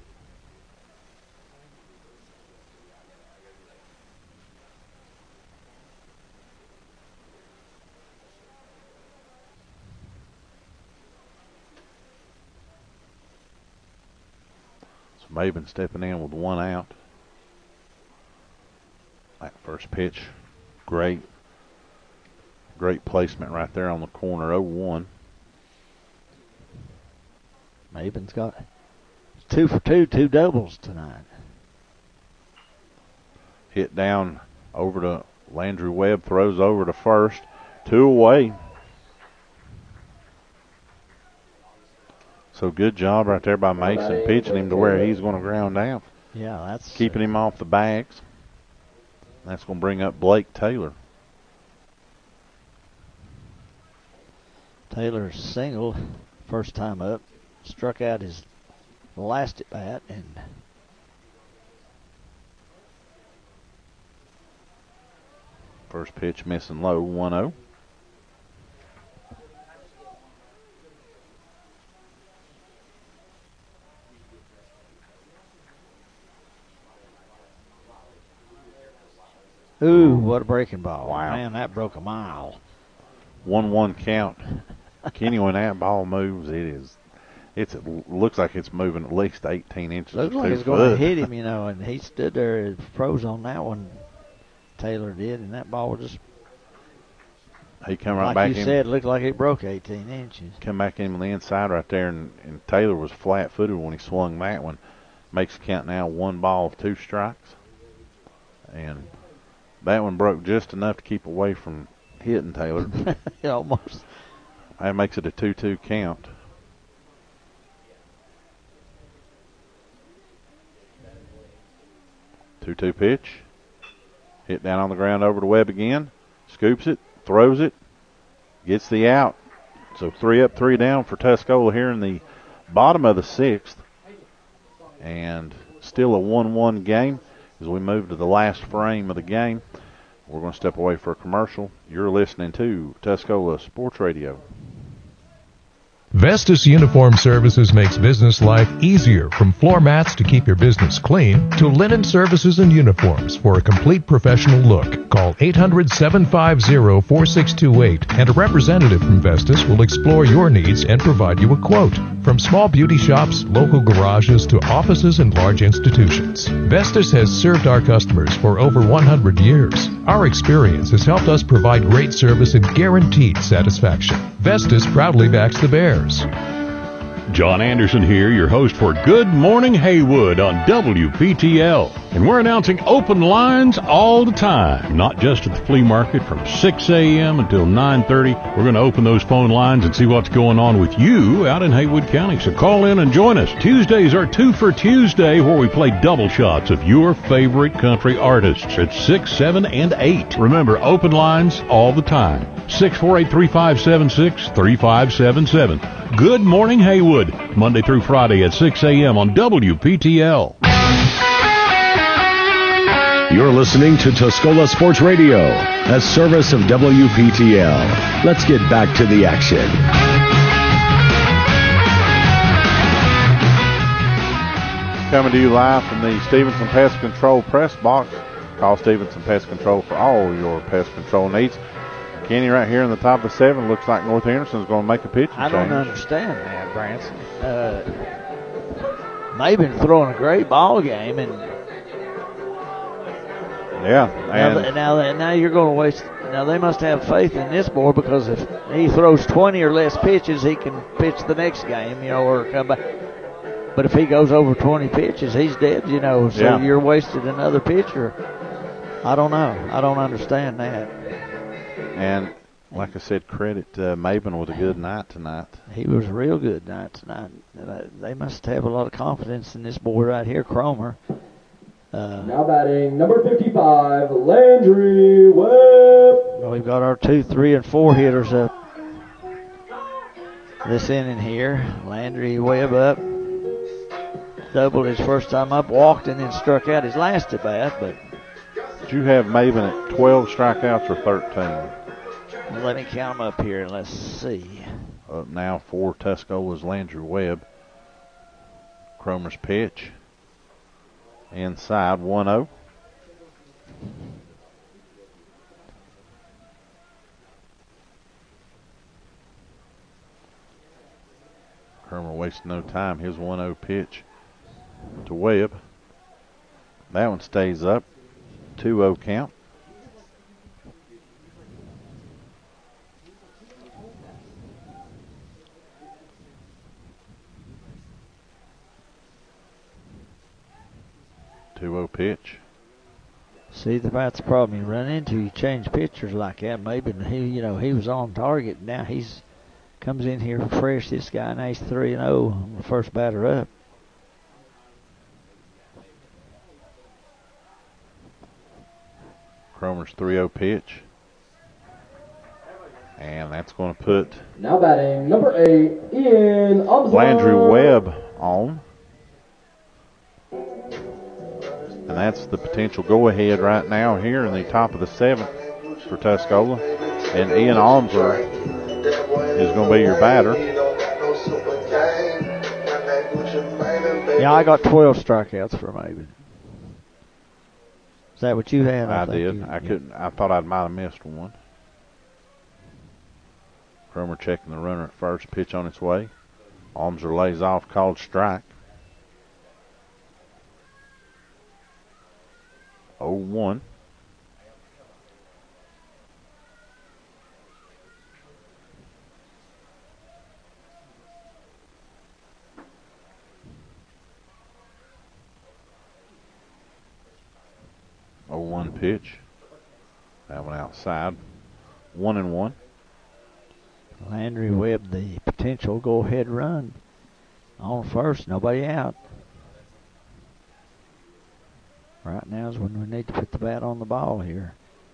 So Maben stepping in with one out. That first pitch, great. Great placement right there on the corner, oh one. Maben's got two for two, two doubles tonight. Hit down over to Landry Webb, throws over to first, two away. So good job right there by Mason, pitching him to where he's going to ground out, Yeah, that's keeping him off the bags. That's going to bring up Blake Taylor. Taylor's single, first time up, struck out his last at bat, and First pitch missing low, one oh. ooh, what a breaking ball! Wow. Man, that broke a mile. one one count. Kenny, when that ball moves, it is, it's, it looks like it's moving at least eighteen inches. Looks to like two it's going to foot. hit him, you know, and he stood there and froze on that one. Taylor did, and that ball just, He come right like back you in. said, looked like it broke eighteen inches. Come back in on the inside right there, and, and Taylor was flat-footed when he swung that one. Makes the count now one ball, two strikes. And that one broke just enough to keep away from hitting Taylor. It almost. That makes it a two two count. two two pitch. Hit down on the ground over to Webb again. Scoops it, throws it, gets the out. So three up, three down for Tuscola here in the bottom of the sixth. And still a one one game. As we move to the last frame of the game, we're going to step away for a commercial. You're listening to Tuscola Sports Radio. Vestas Uniform Services makes business life easier, from floor mats to keep your business clean to linen services and uniforms for a complete professional look. Call eight hundred, seven five zero, four six two eight and a representative from Vestas will explore your needs and provide you a quote. From small beauty shops, local garages to offices and large institutions, Vestas has served our customers for over one hundred years. Our experience has helped us provide great service and guaranteed satisfaction. Vestas proudly backs the Bears. John Anderson here, your host for Good Morning Haywood on W P T L. And we're announcing open lines all the time, not just at the flea market from six a.m. until nine thirty. We're going to open those phone lines and see what's going on with you out in Haywood County. So call in and join us. Tuesdays are Two for Tuesday, where we play double shots of your favorite country artists at six, seven, and eight. Remember, open lines all the time. six four eight, three five seven six, three five seven seven. Good Morning Haywood, Monday through Friday at six a.m. on W P T L. You're listening to Tuscola Sports Radio, a service of W P T L. Let's get back to the action. Coming to you live from the Stevenson Pest Control press box. Call Stevenson Pest Control for all your pest control needs. Kenny, right here in the top of the seven, looks like North Henderson's going to make a pitching I don't change. understand that, Branson. Uh, they've been throwing a great ball game, and Yeah, now, and now, now you're going to waste. Now they must have faith in this boy, because if he throws twenty or less pitches, he can pitch the next game, you know, or come back. But if he goes over twenty pitches, he's dead, you know. So Yeah. you're wasted another pitcher. I don't know. I don't understand that. and like I said, credit uh, Maben with a good night tonight. He was real good night tonight. They must have a lot of confidence in this boy right here, Cromer. Uh, Now batting number fifty-five, Landry Webb. we've got our two, three, and four hitters up this inning here. Landry Webb up. Doubled his first time up, walked, and then struck out his last at bat. But Did you have Maben at twelve strikeouts or thirteen? let me count them up here and let's see. Up now for Tuscola's Landry Webb. Cromer's pitch. Inside, one oh. Cromer wasting no time. His one oh pitch to Webb. That one stays up. two oh count. two oh pitch. See, that's the problem you run into. You change pitchers like that. Maybe he, you know, he was on target. Now he's comes in here fresh. This guy, and he's three and oh, the first batter up. Cromer's three oh pitch. And that's going to put Now batting number eight, Ian Umslar. Landry Webb on. And that's the potential go-ahead right now here in the top of the seventh for Tuscola. And Ian Almser is going to be your batter. Yeah, I got twelve strikeouts for Maben. Is that what you had? I, think did. you- I yeah. couldn't. I thought I might have missed one. Cromer checking the runner at first. Pitch on its way. Almser lays off. Called strike. oh one. oh one pitch. That one outside. One and one. Landry Webb, the potential go-ahead run on first. Nobody out. Right now is when we need to put the bat on the ball here.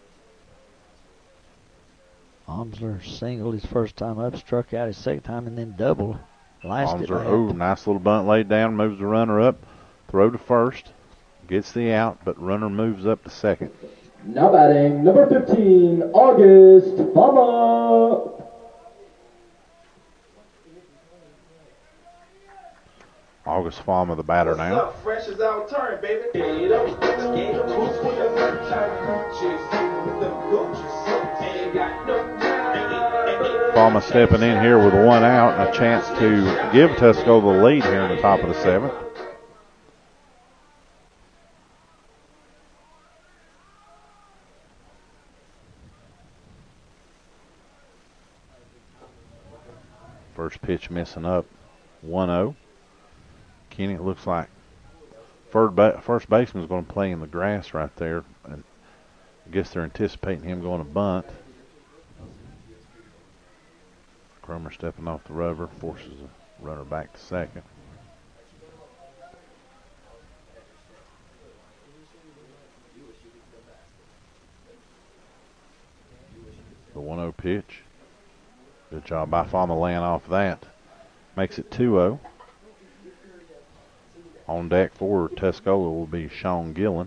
Omsler singled his first time up, struck out his second time, and then doubled. Last at Almser, bat. oh, nice little bunt laid down, moves the runner up, throw to first. gets the out, but runner moves up to second. Now batting number fifteen, August Fama. August Fama, the batter now. What's up? Fresh is our turn, baby. Fama stepping in here with one out and a chance to give Tuscola the lead here in the top of the seventh. First pitch missing up, one oh. Kenny, it looks like third ba- first baseman's going to play in the grass right there. And I guess they're anticipating him going to bunt. Cromer stepping off the rubber, forces the runner back to second. The one oh pitch. Good job by Fama laying off that. Makes it two oh. On deck for Tuscola will be Sean Gillen.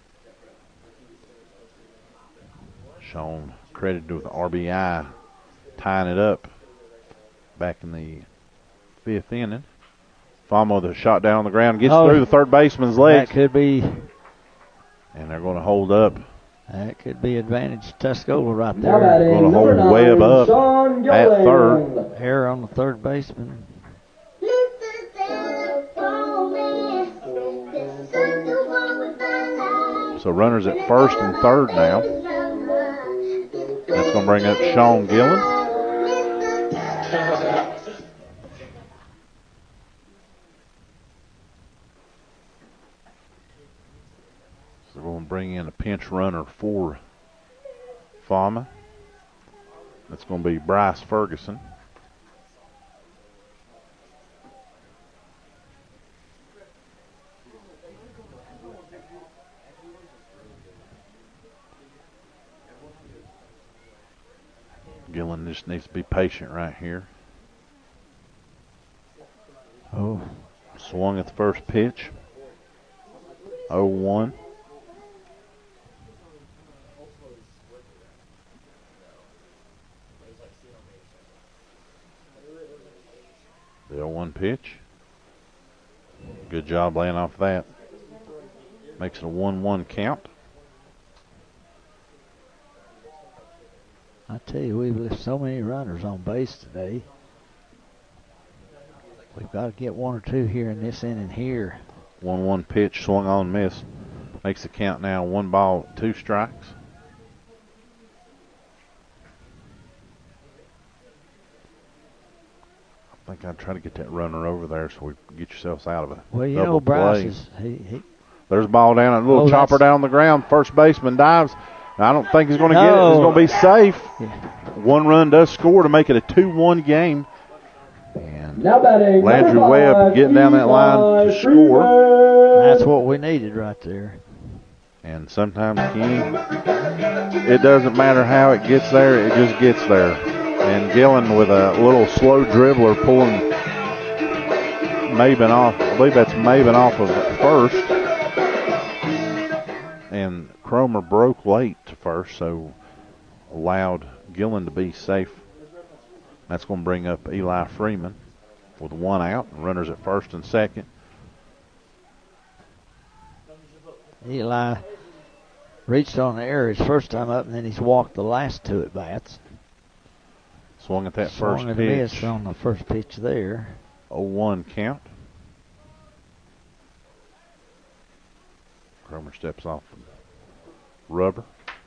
Sean credited with the R B I, tying it up back in the fifth inning. Fama with a shot down on the ground, gets Oh, through the third baseman's legs, That could be and they're going to hold up. that could be advantage Tuscola right Now there. batting Gonna number hold Webb nine, up Sean at Gillen. third. Error on the third baseman. So runners at first and third now. That's going to bring up Sean Gillen. So we're going to bring in a pinch runner for Fama. That's going to be Bryce Ferguson. Gillen just needs to be patient right here. Oh, Swung at the first pitch. oh one. The oh one pitch. Good job laying off that. Makes it a one one count. I tell you, we've left so many runners on base today. We've got to get one or two here in this inning here. one one pitch, swung on, missed. Makes the count now one ball, two strikes. I think I'd try to get that runner over there so we can get yourselves out of it. Well, you Double know, Bryce play. is he, he There's a ball down, a little Oh, chopper that's- down on the ground. First baseman dives. I don't think he's going to get it. He's No. going to be safe. Yeah. One run does score to make it a two one game. And Now batting Landry number Webb five, getting down that line to Eli score. Freeman. that's what we needed right there. And sometimes, Kenny, it doesn't matter how it gets there, it just gets there. And Gillen with a little slow dribbler pulling Maben off. I believe that's Maben off of first. And Cromer broke late to first, so allowed Gillen to be safe. That's going to bring up Eli Freeman with one out. Runners at first and second. Eli reached on the air his first time up, and then he's walked the last two at bats. Swung at that Swung first and pitch. missed on the first pitch there. oh one count. Cromer steps off the rubber.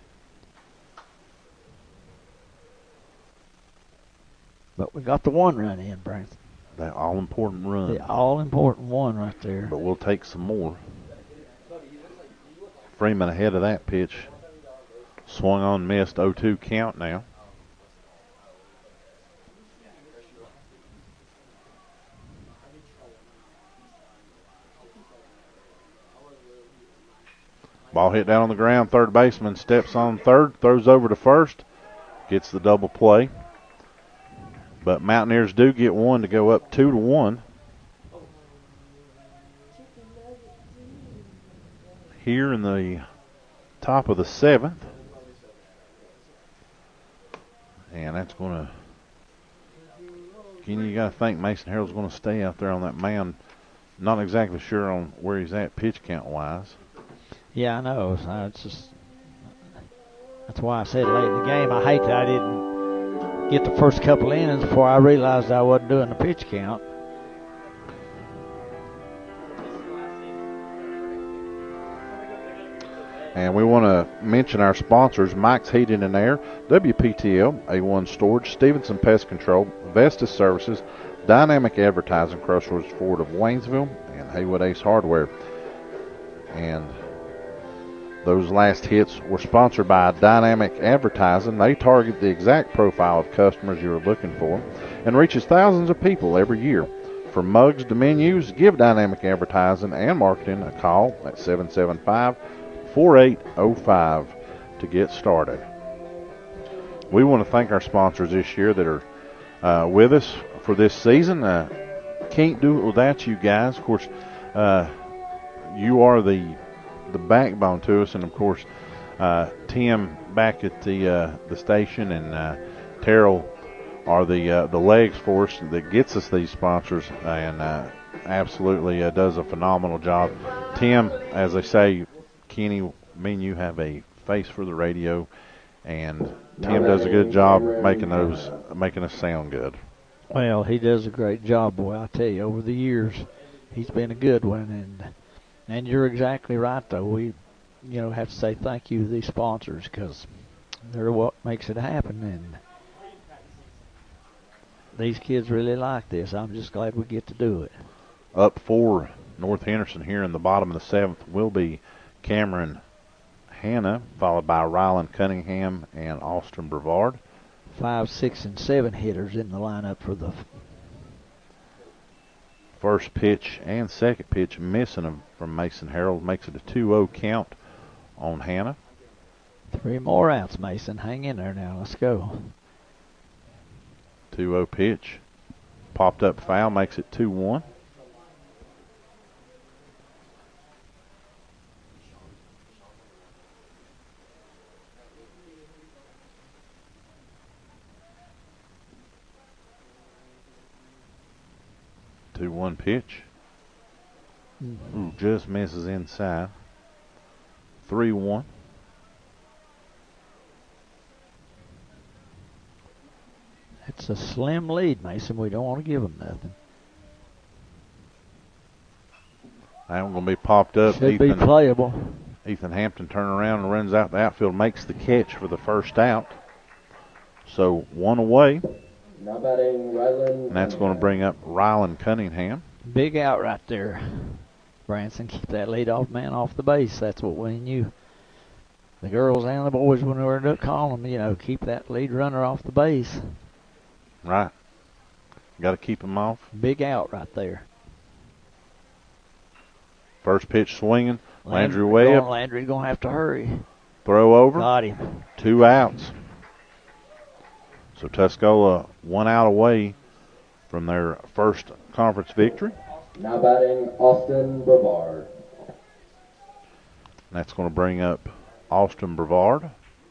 But we got the one run in, Branson. That all-important run. The all-important one right there. But we'll take some more. Freeman ahead of that pitch. Swung on, missed. oh two count now. Ball hit down on the ground. Third baseman steps on third, throws over to first, gets the double play. But Mountaineers do get one to go up two to one. here in the top of the seventh. And that's going to, Kenny, you got to think Mason Harold's going to stay out there on that mound. Not exactly sure on where he's at pitch count wise. Yeah, I know. So it's just, that's why I said late in the game, I hate that I didn't get the first couple innings before I realized I wasn't doing the pitch count. And we want to mention our sponsors: Mike's Heating and Air, W P T L, A one Storage, Stevenson Pest Control, Vestas Services, Dynamic Advertising, Crossroads Ford of Waynesville, and Haywood Ace Hardware. And those last hits were sponsored by Dynamic Advertising. They target the exact profile of customers you're looking for and reaches thousands of people every year. From mugs to menus, give Dynamic Advertising and Marketing a call at seven seven five, four eight zero five to get started. We want to thank our sponsors this year that are uh, with us for this season. Uh, can't do it without you guys. Of course, uh, you are the the backbone to us, and of course, uh, Tim back at the uh, the station and uh, Terrell are the uh, the legs for us that gets us these sponsors, and uh, absolutely uh, does a phenomenal job. Tim, as they say, Kenny, me and you have a face for the radio, and Tim does a good job making those making us sound good. Well, he does a great job, boy. I tell you, over the years, he's been a good one, and and you're exactly right, though. We, you know, have to say thank you to these sponsors because they're what makes it happen, and these kids really like this. I'm just glad we get to do it. Up for North Henderson here in the bottom of the seventh will be Cameron Hanna, followed by Rylan Cunningham and Austin Brevard. Five, six, and seven hitters in the lineup for the first pitch and second pitch missing from Mason Harold makes it a two oh count on Hanna. Three more outs, Mason. Hang in there now. Let's go. two oh pitch. Popped up foul, makes it two one. two one pitch. Mm-hmm. Ooh, just misses inside. three one. It's a slim lead, Mason. We don't want to give them nothing. I'm going to be popped up. Should Ethan, be playable. Ethan Hampton turns around and runs out the outfield, makes the catch for the first out. So one away. Now batting Rylan. And that's going to bring up Rylan Cunningham. Big out right there. Branson, keep that leadoff man off the base. That's what we knew. The girls and the boys, when we were calling them, you know, keep that lead runner off the base. Right. Got to keep him off. Big out right there. First pitch swinging. Landry, Landry Webb. Going, Landry's going to have to hurry. Throw over. Got him. Two outs. So Tuscola one out away from their first conference victory. Now batting Austin Brevard. That's going to bring up Austin Brevard,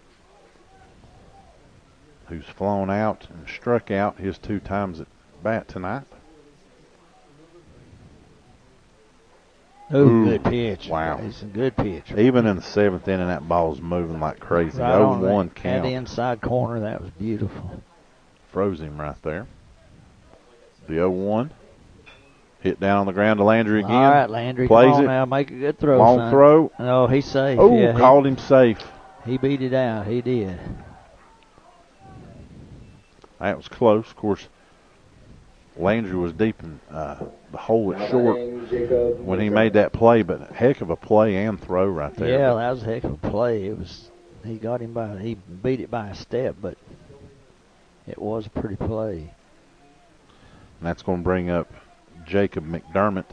who's flown out and struck out his two times at bat tonight. Ooh, Ooh, good pitch. Wow. It's a good pitch. Even in the seventh inning, that ball's moving like crazy. Right oh that, one count. That inside corner, that was beautiful. Froze him right there. The oh one. Hit down on the ground to Landry again. All right, Landry, plays come on it. now. Make a good throw, Long son. throw. Oh, he's safe. Oh, yeah, called he, him safe. He beat it out. He did. That was close. Of course, Landry was deep in uh, the hole at short when he made that play, but heck of a play and throw right there. Yeah, that was a heck of a play. It was. He got him by. He beat it by a step, but it was a pretty play. And that's going to bring up Jacob McDermott.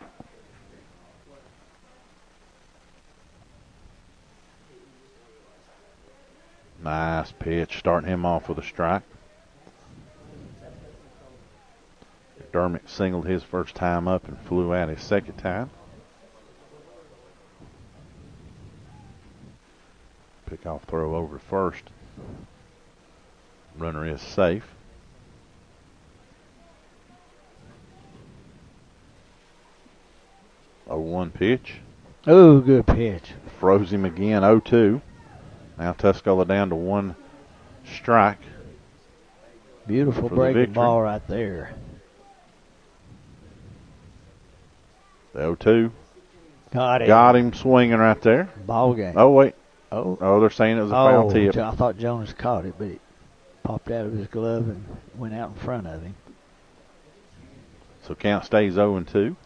Nice pitch, starting him off with a strike. McDermott singled his first time up and flew out his second time. Pop throw over to first. Runner is safe. oh one pitch. Oh, good pitch. Froze him again, oh two. Now Tuscola down to one strike. Beautiful breaking ball right there. The oh two. Got him. Got him swinging right there. Ball game. Oh, wait. Oh, oh they're saying it was a foul oh, tip. I thought Jonas caught it, but it popped out of his glove and went out in front of him. So count stays oh and two.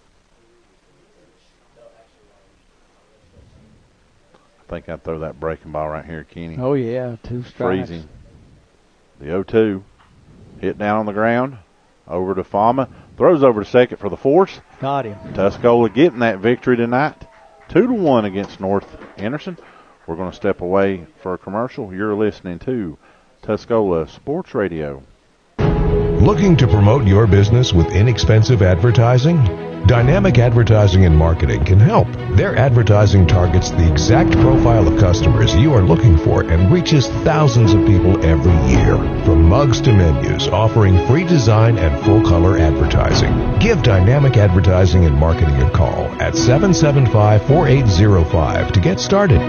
I think I'd throw that breaking ball right here, Kenny. Oh, yeah, two strikes. Freezing. The oh two. Hit down on the ground. Over to Fama. Throws over to second for the force. Got him. Tuscola getting that victory tonight. Two to one against North Henderson. We're going to step away for a commercial. You're listening to Tuscola Sports Radio. Looking to promote your business with inexpensive advertising? Dynamic Advertising and Marketing can help. Their advertising targets the exact profile of customers you are looking for and reaches thousands of people every year. From mugs to menus, offering free design and full-color advertising. Give Dynamic Advertising and Marketing a call at seven seven five, four eight zero five to get started.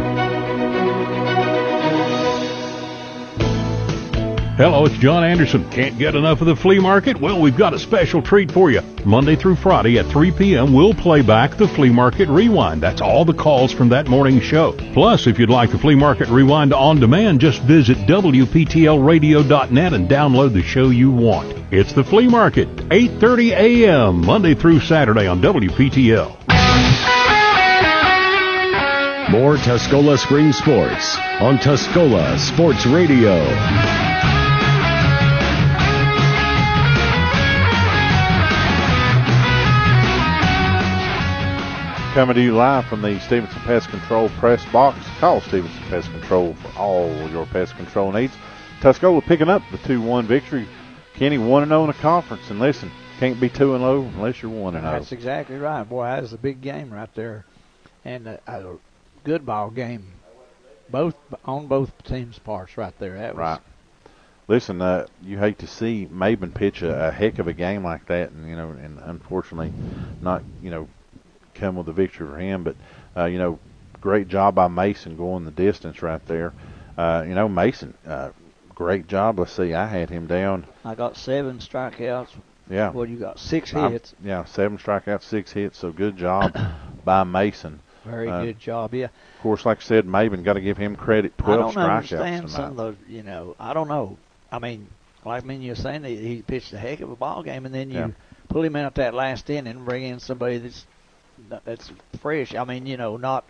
Hello, it's John Anderson. Can't get enough of the flea market? Well, we've got a special treat for you. Monday through Friday at three p.m., we'll play back the Flea Market Rewind. That's all the calls from that morning show. Plus, if you'd like the Flea Market Rewind on demand, just visit W P T L radio dot net and download the show you want. It's the Flea Market, eight thirty a.m., Monday through Saturday on W P T L. More Tuscola Spring Sports on Tuscola Sports Radio. Coming to you live from the Stevenson Pest Control press box. Call Stevenson Pest Control for all your pest control needs. Tuscola picking up the two one victory. Kenny one and oh in the conference. And listen, can't be two and oh unless you're one and oh. That's exactly right. Boy, that was a big game right there. And a, a good ball game. Both on both teams' parts right there. That was right. Listen, uh, you hate to see Maben pitch a, a heck of a game like that, and you know, and unfortunately, not you know, come with a victory for him. But uh, you know, great job by Mason going the distance right there. Uh, you know, Mason, uh, great job. Let's see, I had him down. I got seven strikeouts. Yeah. What you got? Six hits. I'm, yeah, seven strikeouts, six hits. So good job by Mason. Very uh, good job, yeah. Of course, like I said, Maben, got to give him credit. Twelve I don't strikeouts understand tonight. some of those. You know, I don't know. I mean, like I mean, you're saying that he pitched a heck of a ball game, and then you yeah. pull him out that last inning and bring in somebody that's that's fresh. I mean, you know, not.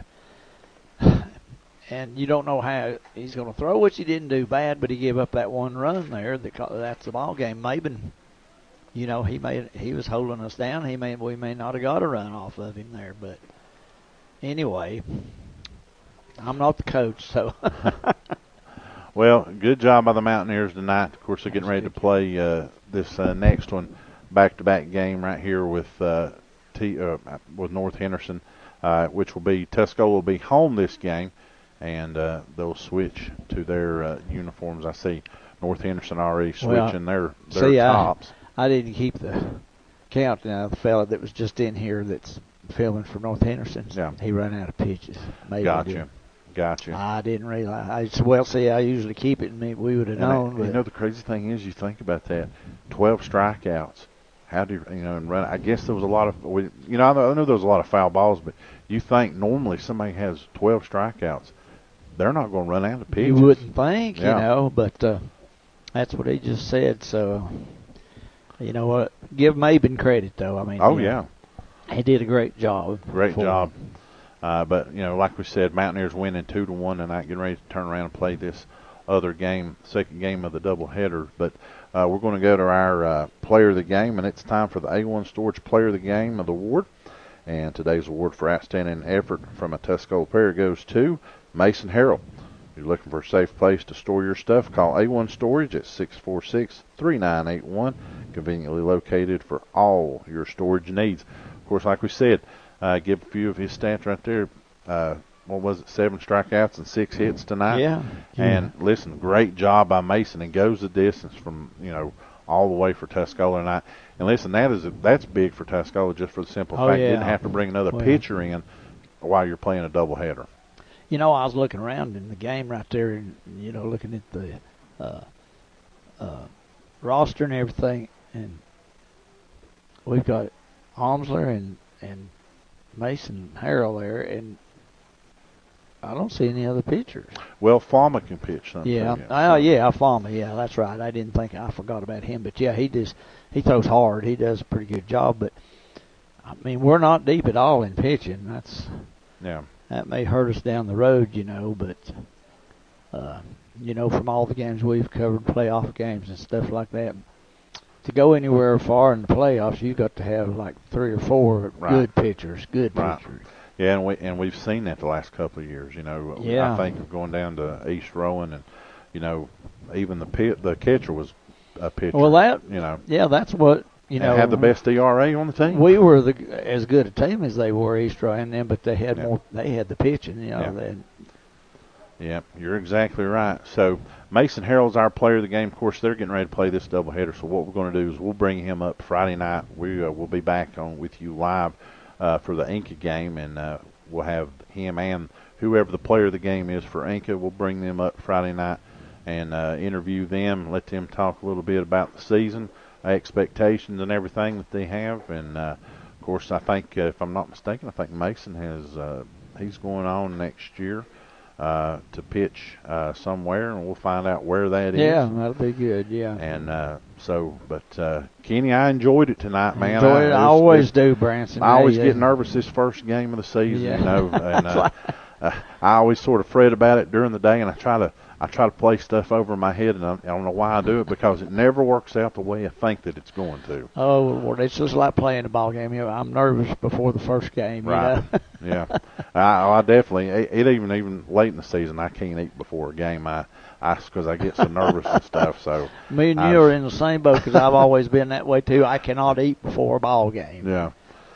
And you don't know how he's going to throw, which he didn't do bad, but he gave up that one run there. That, that's the ball game. Maben, you know, he made he was holding us down. He may we may not have got a run off of him there, but anyway, I'm not the coach, so. Well, good job by the Mountaineers tonight. Of course, they're getting ready to play uh, this uh, next one, back-to-back game right here with uh, T uh, with North Henderson, uh, which will be Tuscola will be home this game, and uh, they'll switch to their uh, uniforms. I see North Henderson already switching well, their their see, tops. I, I didn't keep the count. Now the fella that was just in here that's filming for North Henderson, yeah. he ran out of pitches. Maybe Gotcha. Gotcha. I didn't realize. I just, well, see, I usually keep it, and maybe we would have known. I, but you know, the crazy thing is, you think about that, twelve strikeouts. How do you, you know, and run? I guess there was a lot of, you know, I know, I know there was a lot of foul balls, but you think normally somebody has twelve strikeouts, they're not going to run out of pitches. You wouldn't think, yeah. you know, but uh, that's what he just said. So, you know what? Give Maben credit, though. I mean, oh you yeah, know, he did a great job. Great job. Him. Uh, but, you know, like we said, Mountaineers winning two to one tonight, getting ready to turn around and play this other game, second game of the doubleheader. But uh, we're going to go to our uh, player of the game, and it's time for the A one Storage Player of the Game of the award. And today's award for outstanding effort from a Tuscola player goes to Mason Harrell. If you're looking for a safe place to store your stuff, call A one Storage at six four six, three nine eight one, conveniently located for all your storage needs. Of course, like we said, Uh, give a few of his stats right there. Uh, what was it, seven strikeouts and six hits tonight. Yeah. And listen, great job by Mason. He goes the distance from, you know, all the way for Tuscola tonight. And listen, that is a, that's big for Tuscola just for the simple Oh, fact you yeah. didn't have to bring another Well. pitcher in while you're playing a doubleheader. You know, I was looking around in the game right there, and you know, looking at the uh, uh, roster and everything, and we've got Almsler and and Mason Harrell there, and I don't see any other pitchers. Well, Fama can pitch something. Yeah, too, oh so. yeah, Fama, yeah, that's right. I didn't think I forgot about him, but yeah, he does. He throws hard. He does a pretty good job, but I mean, we're not deep at all in pitching. That's Yeah. That may hurt us down the road, you know, but, uh, you know, from all the games we've covered, playoff games and stuff like that, to go anywhere far in the playoffs, you've got to have like three or four Right. good pitchers, good Right. pitchers. Yeah, and we and we've seen that the last couple of years. You know, Yeah. I think of going down to East Rowan, and you know, even the pit, the catcher was a pitcher. Well, that, you know, yeah, that's what, you and know. had the best E R A on the team. We were the as good a team as they were, East Rowan, and them, but they had Yeah. more, they had the pitching, you know. Yeah. They, Yeah, you're exactly right. So Mason Harrell's our player of the game. Of course, they're getting ready to play this doubleheader. So what we're going to do is we'll bring him up Friday night. We uh, will be back on with you live uh, for the Inca game, and uh, we'll have him and whoever the player of the game is for Inca. We'll bring them up Friday night and uh, interview them, let them talk a little bit about the season, expectations, and everything that they have. And uh, of course, I think uh, if I'm not mistaken, I think Mason has uh, he's going on next year. Uh, to pitch uh, somewhere, and we'll find out where that is. yeah, that'll be good, yeah. And uh, so, but uh, Kenny, I enjoyed it tonight, man. Enjoy it. I was- always it- do, Branson. I always Hey, get uh, nervous this first game of the season, Yeah. you know, and uh, uh, I always sort of fret about it during the day, and I try to I try to play stuff over in my head, and I, I don't know why I do it, because it never works out the way I think that it's going to. Oh, well, it's just like playing a ball game. You know, I'm nervous before the first game. Right. You know? Yeah, I, I definitely. It, it even even late in the season, I can't eat before a game. I, I because I get so nervous and stuff. So Me and I- you are in the same boat because I've always been that way too. I cannot eat before a ball game. yeah.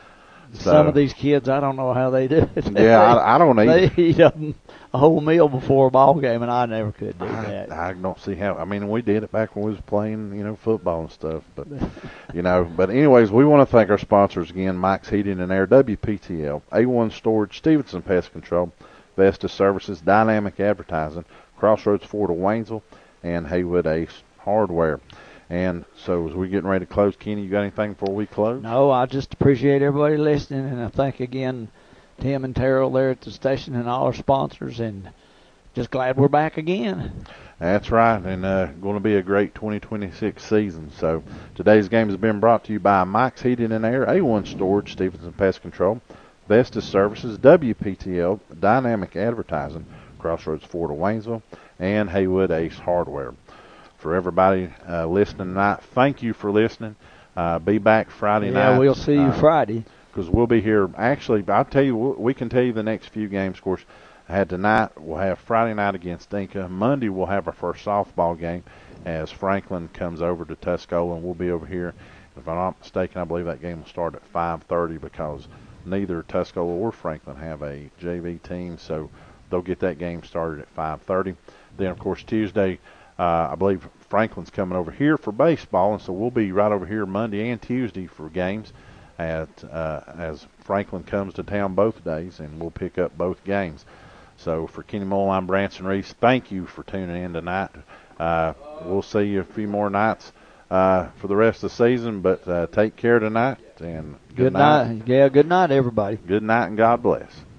Some So- of these kids, I don't know how they do it. Yeah, I, I don't they eat. eat a, a whole meal before a ball game, and I never could do I, that. I don't see how. I mean, we did it back when we was playing, you know, football and stuff. But you know, but anyways, we want to thank our sponsors again: Mike's Heating and Air, W P T L, A one Storage, Stevenson Pest Control, Vesta Services, Dynamic Advertising, Crossroads Ford of Waynesville, and Haywood Ace Hardware. And so, as we're getting ready to close, Kenny, you got anything before we close? No, I just appreciate everybody listening, and I thank again Tim and Terrell there at the station and all our sponsors, and just glad we're back again. That's right, and uh, going to be a great twenty twenty-six season. So today's game has been brought to you by Mike's Heating and Air, A one Storage, Stevenson Pest Control, Vestas Services, W P T L, Dynamic Advertising, Crossroads Ford of Waynesville, and Haywood Ace Hardware. For everybody uh, listening tonight, thank you for listening. Uh, be back Friday night. Yeah, we'll see you uh, Friday. Because we'll be here. Actually, I'll tell you, we can tell you the next few games. Of course, I had tonight. We'll have Friday night against Inca. Monday, we'll have our first softball game as Franklin comes over to Tuscola, and we'll be over here. If I'm not mistaken, I believe that game will start at five thirty because neither Tuscola or Franklin have a J V team, so they'll get that game started at five thirty. Then, of course, Tuesday, uh, I believe Franklin's coming over here for baseball, and so we'll be right over here Monday and Tuesday for games at uh, as Franklin comes to town both days, and we'll pick up both games. So for Kenny Mole, I'm Branson Reese. Thank you for tuning in tonight. Uh, we'll see you a few more nights uh, for the rest of the season, but uh, take care tonight, and good, Good night. Yeah, good night, everybody. Good night, and God bless.